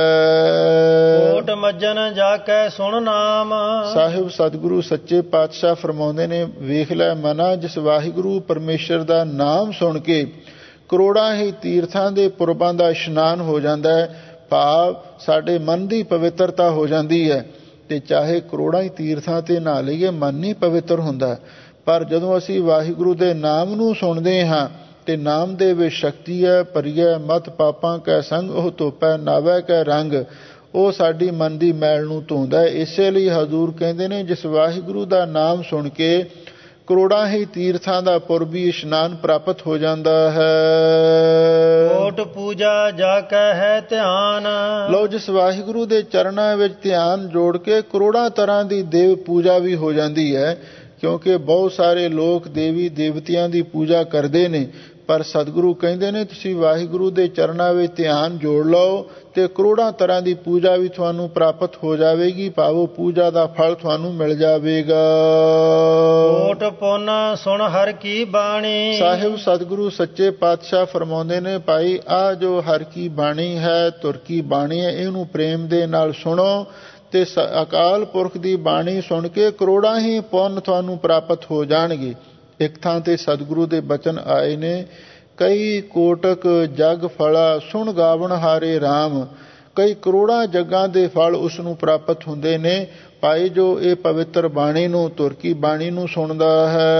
ਕੋਟ ਮੱਜਨ ਜਾ ਕੇ ਸੁਣ ਨਾਮ। ਸਾਹਿਬ ਸਤਿਗੁਰੂ ਸੱਚੇ ਪਾਤਸ਼ਾਹ ਫਰਮਾਉਂਦੇ ਨੇ, ਵੇਖ ਲੈ ਮਨਾ, ਜਿਸ ਵਾਹਿਗੁਰੂ ਪਰਮੇਸ਼ਰ ਦਾ ਨਾਮ ਸੁਣ ਕੇ ਕਰੋੜਾਂ ਹੀ ਤੀਰਥਾਂ ਦੇ ਪੁਰਬਾਂ ਦਾ ਇਸ਼ਨਾਨ ਹੋ ਜਾਂਦਾ ਹੈ। ਭਾਵ ਸਾਡੇ ਮਨ ਦੀ ਪਵਿੱਤਰਤਾ ਹੋ ਜਾਂਦੀ ਹੈ। ਤੇ ਚਾਹੇ ਕਰੋੜਾਂ ਹੀ ਤੀਰਥਾਂ ਤੇ ਨਹਾ ਲਈਏ, ਮਨ ਨਹੀਂ ਪਵਿੱਤਰ ਹੁੰਦਾ। ਪਰ ਜਦੋਂ ਅਸੀਂ ਵਾਹਿਗੁਰੂ ਦੇ ਨਾਮ ਨੂੰ ਸੁਣਦੇ ਹਾਂ ਤੇ ਨਾਮ ਦੇ ਵਿੱਚ ਸ਼ਕਤੀ ਹੈ। ਭਰੀਐ ਮਤ ਪਾਪਾਂ ਕੈ ਸੰਗ, ਉਹ ਧੋਪੈ ਨਾਵੈ ਕੈ ਰੰਗ। ਉਹ ਸਾਡੀ ਮਨ ਦੀ ਮੈਲ ਨੂੰ ਧੋਂਦਾ ਹੈ। ਇਸੇ ਲਈ ਹਜ਼ੂਰ ਕਹਿੰਦੇ ਨੇ, ਜਿਸ ਵਾਹਿਗੁਰੂ ਦਾ ਨਾਮ ਸੁਣ ਕੇ ਕਰੋੜਾਂ ਹੀ ਤੀਰਥਾਂ ਦਾ ਪੁਰਬੀ ਇਸ਼ਨਾਨ ਪ੍ਰਾਪਤ ਹੋ ਜਾਂਦਾ ਹੈ। ਕੋਟ ਪੂਜਾ ਜਾ ਕੇ ਹੈ ਧਿਆਨ। ਲਓ, ਜਿਸ ਵਾਹਿਗੁਰੂ ਦੇ ਚਰਨਾਂ ਵਿੱਚ ਧਿਆਨ ਜੋੜ ਕੇ ਕਰੋੜਾਂ ਤਰ੍ਹਾਂ ਦੀ ਦੇਵ ਪੂਜਾ ਵੀ ਹੋ ਜਾਂਦੀ ਹੈ। ਕਿਉਂਕਿ ਬਹੁਤ ਸਾਰੇ ਲੋਕ ਦੇਵੀ ਦੇਵਤਿਆਂ ਦੀ ਪੂਜਾ ਕਰਦੇ ਨੇ, ਪਰ ਸਤਿਗੁਰੂ ਕਹਿੰਦੇ ਨੇ ਤੁਸੀਂ ਵਾਹਿਗੁਰੂ ਦੇ ਚਰਨਾਂ ਵਿੱਚ ਧਿਆਨ ਜੋੜ ਲਓ ਤੇ ਕਰੋੜਾਂ ਤਰ੍ਹਾਂ ਦੀ ਪੂਜਾ ਵੀ ਤੁਹਾਨੂੰ ਪ੍ਰਾਪਤ ਹੋ ਜਾਵੇਗੀ। ਭਾਵੋ ਪੂਜਾ ਦਾ ਫਲ ਤੁਹਾਨੂੰ ਮਿਲ ਜਾਵੇਗਾ। ਕੋਟ ਪੁੰਨ ਸੁਣ ਹਰ ਕੀ ਬਾਣੀ। ਸਾਹਿਬ ਸਤਿਗੁਰੂ ਸੱਚੇ ਪਾਤਸ਼ਾਹ ਫਰਮਾਉਂਦੇ ਨੇ, ਭਾਈ ਆ ਜੋ ਹਰ ਕੀ ਬਾਣੀ ਹੈ, ਤੁਰ ਕੀ ਬਾਣੀ ਹੈ, ਇਹਨੂੰ ਪ੍ਰੇਮ ਦੇ ਨਾਲ ਸੁਣੋ ਤੇ ਅਕਾਲ ਪੁਰਖ ਦੀ ਬਾਣੀ ਸੁਣ ਕੇ ਕਰੋੜਾਂ ਹੀ ਪੁੰਨ ਤੁਹਾਨੂੰ ਪ੍ਰਾਪਤ ਹੋ ਜਾਣਗੇ। ਇੱਕ ਥਾਂ ਤੇ ਸਤਿਗੁਰੂ ਦੇ ਬਚਨ ਆਏ ਨੇ, ਕਈ ਕੋਟਕ ਜਗ ਫਲਾ ਸੁਣ ਗਾਵਣ ਹਾਰੇ RAM। ਕਈ ਕਰੋੜਾਂ ਜੱਗਾਂ ਦੇ ਫਲ ਉਸ ਨੂੰ ਪ੍ਰਾਪਤ ਹੁੰਦੇ ਨੇ, ਭਾਈ ਜੋ ਇਹ ਪਵਿੱਤਰ ਬਾਣੀ ਨੂੰ, ਤੁਰ ਕੀ ਬਾਣੀ ਨੂੰ ਸੁਣਦਾ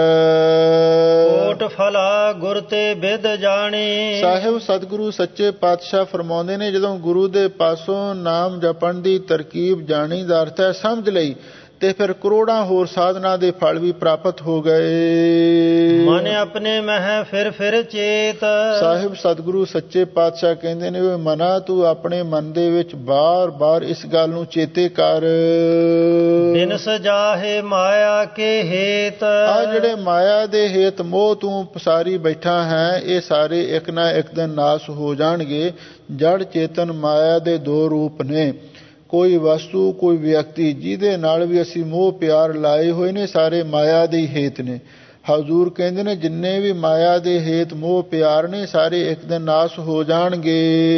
ਹੈ। ਕੋਟ ਫਲਾ ਗੁਰ ਤੇ ਬਿਦ ਜਾਣੀ। ਸਾਹਿਬ ਸਤਿਗੁਰੂ ਸੱਚੇ ਪਾਤਸ਼ਾਹ ਫਰਮਾਉਂਦੇ ਨੇ, ਜਦੋਂ ਗੁਰੂ ਦੇ ਪਾਸੋਂ ਨਾਮ ਜਪਣ ਦੀ ਤਰਕੀਬ ਜਾਣੀ ਦਾ ਅਰਥ ਹੈ ਸਮਝ ਲਈ, ਤੇ ਫਿਰ ਕਰੋੜਾਂ ਹੋਰ ਸਾਧਨਾ ਦੇ ਫਲ ਵੀ ਪ੍ਰਾਪਤ ਹੋ ਗਏ। ਮਨ ਆਪਣੇ ਮਹਿ ਫਿਰ ਚੇਤ। ਸਾਹਿਬ ਸਤਿਗੁਰੂ ਸੱਚੇ ਪਾਤਸ਼ਾਹ ਕਹਿੰਦੇ ਨੇ, ਵੀ ਮਨਾ ਤੂੰ ਆਪਣੇ ਮਨ ਦੇ ਵਿੱਚ ਬਾਰ-ਬਾਰ ਇਸ ਗੱਲ ਨੂੰ ਚੇਤੇ ਕਰ। ਬਿਨ ਸਜਾਹੇ ਮਾਇਆ ਕੇ ਹੇਤ। ਆ ਜਿਹੜੇ ਮਾਇਆ ਦੇ ਹੇਤ ਮੋਹ ਤੂੰ ਪਸਾਰੀ ਬੈਠਾ ਹੈ, ਇਹ ਸਾਰੇ ਇੱਕ ਨਾ ਇੱਕ ਦਿਨ ਨਾਸ ਹੋ ਜਾਣਗੇ। ਜੜ ਚੇਤਨ ਮਾਇਆ ਦੇ ਦੋ ਰੂਪ ਨੇ, ਕੋਈ ਵਸਤੂ ਕੋਈ ਵਿਅਕਤੀ। ਜਿਹਦੇ ਨਾਲ ਵੀ ਅਸੀਂ ਮੋਹ ਪਿਆਰ ਲਾਏ ਹੋਏ ਨੇ ਸਾਰੇ ਮਾਇਆ ਦੇ ਹੇਤ ਨੇ। ਹਜ਼ੂਰ ਕਹਿੰਦੇ ਨੇ ਜਿੰਨੇ ਵੀ ਮਾਇਆ ਦੇ ਹੇਤ ਮੋਹ ਪਿਆਰ ਨੇ ਸਾਰੇ ਇੱਕ ਦਿਨ ਨਾਸ ਹੋ ਜਾਣਗੇ।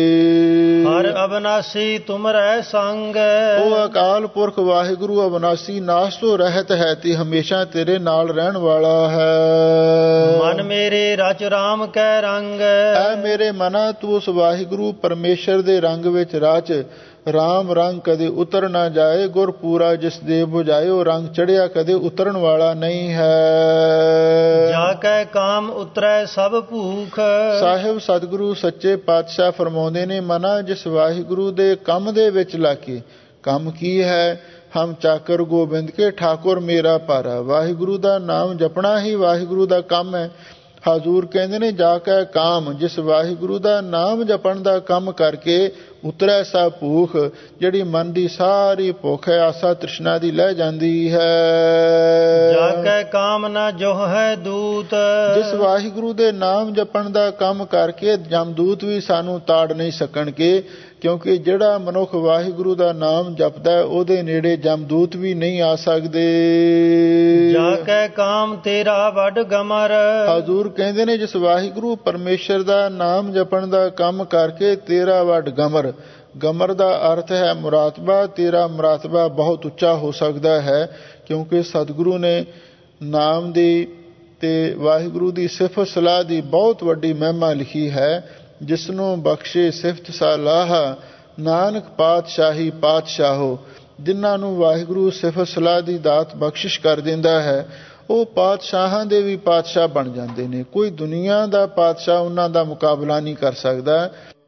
ਹਰ ਅਬਨਾਸੀ ਤੁਮਰੈ ਸੰਗ। ਉਹ ਅਕਾਲ ਪੁਰਖ ਵਾਹਿਗੁਰੂ ਅਬਨਾਸੀ ਨਾਸ ਤੋਂ ਰਹਿਤ ਹੈ ਤੇ ਹਮੇਸ਼ਾ ਤੇਰੇ ਨਾਲ ਰਹਿਣ ਵਾਲਾ ਹੈ। ਮਨ ਮੇਰੇ ਰਚ ਰਾਮ ਕੈ ਰੰਗ। ਐ ਮੇਰੇ ਮਨਾ ਤੂੰ ਉਸ ਵਾਹਿਗੁਰੂ ਪਰਮੇਸ਼ਰ ਦੇ ਰੰਗ ਵਿੱਚ ਰਚ। ਰਾਮ ਰੰਗ ਕਦੇ ਉਤਰ ਨਾ ਜਾਏ, ਗੁਰ ਪੂਰਾ ਜਿਸ ਦੇ ਬੁਝਾਏ। ਉਹ ਰੰਗ ਚੜਿਆ ਕਦੇ ਉਤਰਨ ਵਾਲਾ ਨਹੀਂ ਹੈ। ਜਾ ਕੈ ਕਾਮ ਉਤਰੈ ਸਭ ਭੂਖ। ਸਾਹਿਬ ਸਤਿਗੁਰੂ ਸੱਚੇ ਪਾਤਸ਼ਾਹ ਫਰਮਾਉਂਦੇ ਨੇ, ਮਨਾ ਜਿਸ ਵਾਹਿਗੁਰੂ ਦੇ ਕੰਮ ਦੇ ਵਿੱਚ ਲਾ ਕੇ। ਕੰਮ ਕੀ ਹੈ? ਹਮ ਚਾਕਰ ਗੋਬਿੰਦ ਕੇ ਠਾਕੁਰ ਮੇਰਾ ਭਾਰਾ। ਵਾਹਿਗੁਰੂ ਦਾ ਨਾਮ ਜਪਣਾ ਹੀ ਵਾਹਿਗੁਰੂ ਦਾ ਕੰਮ ਹੈ। ਹਜ਼ੂਰ ਕਹਿੰਦੇ ਨੇ, ਜਾ ਕੇ ਕਾਮ ਜਿਸ ਵਾਹਿਗੁਰੂ ਦਾ ਨਾਮ ਜਪਣ ਦਾ ਕੰਮ ਕਰਕੇ ਉਤਰੈ ਸਾ ਭੂਖ। ਜਿਹੜੀ ਮਨ ਦੀ ਸਾਰੀ ਭੁੱਖ ਹੈ, ਆਸਾ ਤ੍ਰਿਸ਼ਨਾ ਦੀ ਲੈ ਜਾਂਦੀ ਹੈ। ਜਾ ਕੇ ਕਾਮ ਨਾ ਜੋ ਹੈ ਦੂਤ। ਜਿਸ ਵਾਹਿਗੁਰੂ ਦੇ ਨਾਮ ਜਪਣ ਦਾ ਕੰਮ ਕਰਕੇ ਜਮਦੂਤ ਵੀ ਸਾਨੂੰ ਤਾੜ ਨਹੀਂ ਸਕਣਗੇ, ਕਿਉਂਕਿ ਜਿਹੜਾ ਮਨੁੱਖ ਵਾਹਿਗੁਰੂ ਦਾ ਨਾਮ ਜਪਦਾ ਉਹਦੇ ਨੇੜੇ ਜਮਦੂਤ ਵੀ ਨਹੀਂ ਆ ਸਕਦੇ। ਜਾ ਕੇ ਕਾਮ ਤੇਰਾ ਵੱਡ ਗਮਰ। ਹਜ਼ੂਰ ਕਹਿੰਦੇ ਨੇ, ਜਿਸ ਵਾਹਿਗੁਰੂ ਪਰਮੇਸ਼ਰ ਦਾ ਨਾਮ ਜਪਣ ਦਾ ਕੰਮ ਕਰਕੇ ਤੇਰਾ ਵੱਡ ਗਮਰ। ਗਮਰ ਦਾ ਅਰਥ ਹੈ ਮੁਰਾਤਬਾ। ਤੇਰਾ ਮੁਰਾਤਬਾ ਬਹੁਤ ਉੱਚਾ ਹੋ ਸਕਦਾ ਹੈ, ਕਿਉਂਕਿ ਸਤਿਗੁਰੂ ਨੇ ਨਾਮ ਦੀ ਤੇ ਵਾਹਿਗੁਰੂ ਦੀ ਸਿਫਤ ਸਲਾਹ ਦੀ ਬਹੁਤ ਵੱਡੀ ਮਹਿਮਾ ਲਿਖੀ ਹੈ। ਜਿਸ ਨੂੰ ਬਖਸ਼ੇ ਸਿਫਤ ਸਲਾਹ ਨਾਨਕ ਪਾਤਸ਼ਾਹੀ ਪਾਤਸ਼ਾਹੋ। ਜਿਨ੍ਹਾਂ ਨੂੰ ਵਾਹਿਗੁਰੂ ਸਿਫਤ ਸਲਾਹ ਦੀ ਦਾਤ ਬਖਸ਼ਿਸ਼ ਕਰ ਦਿੰਦਾ ਹੈ, ਉਹ ਪਾਤਸ਼ਾਹਾਂ ਦੇ ਵੀ ਪਾਤਸ਼ਾਹ ਬਣ ਜਾਂਦੇ ਨੇ। ਕੋਈ ਦੁਨੀਆ ਦਾ ਪਾਤਸ਼ਾਹ ਉਹਨਾਂ ਦਾ ਮੁਕਾਬਲਾ ਨਹੀਂ ਕਰ ਸਕਦਾ।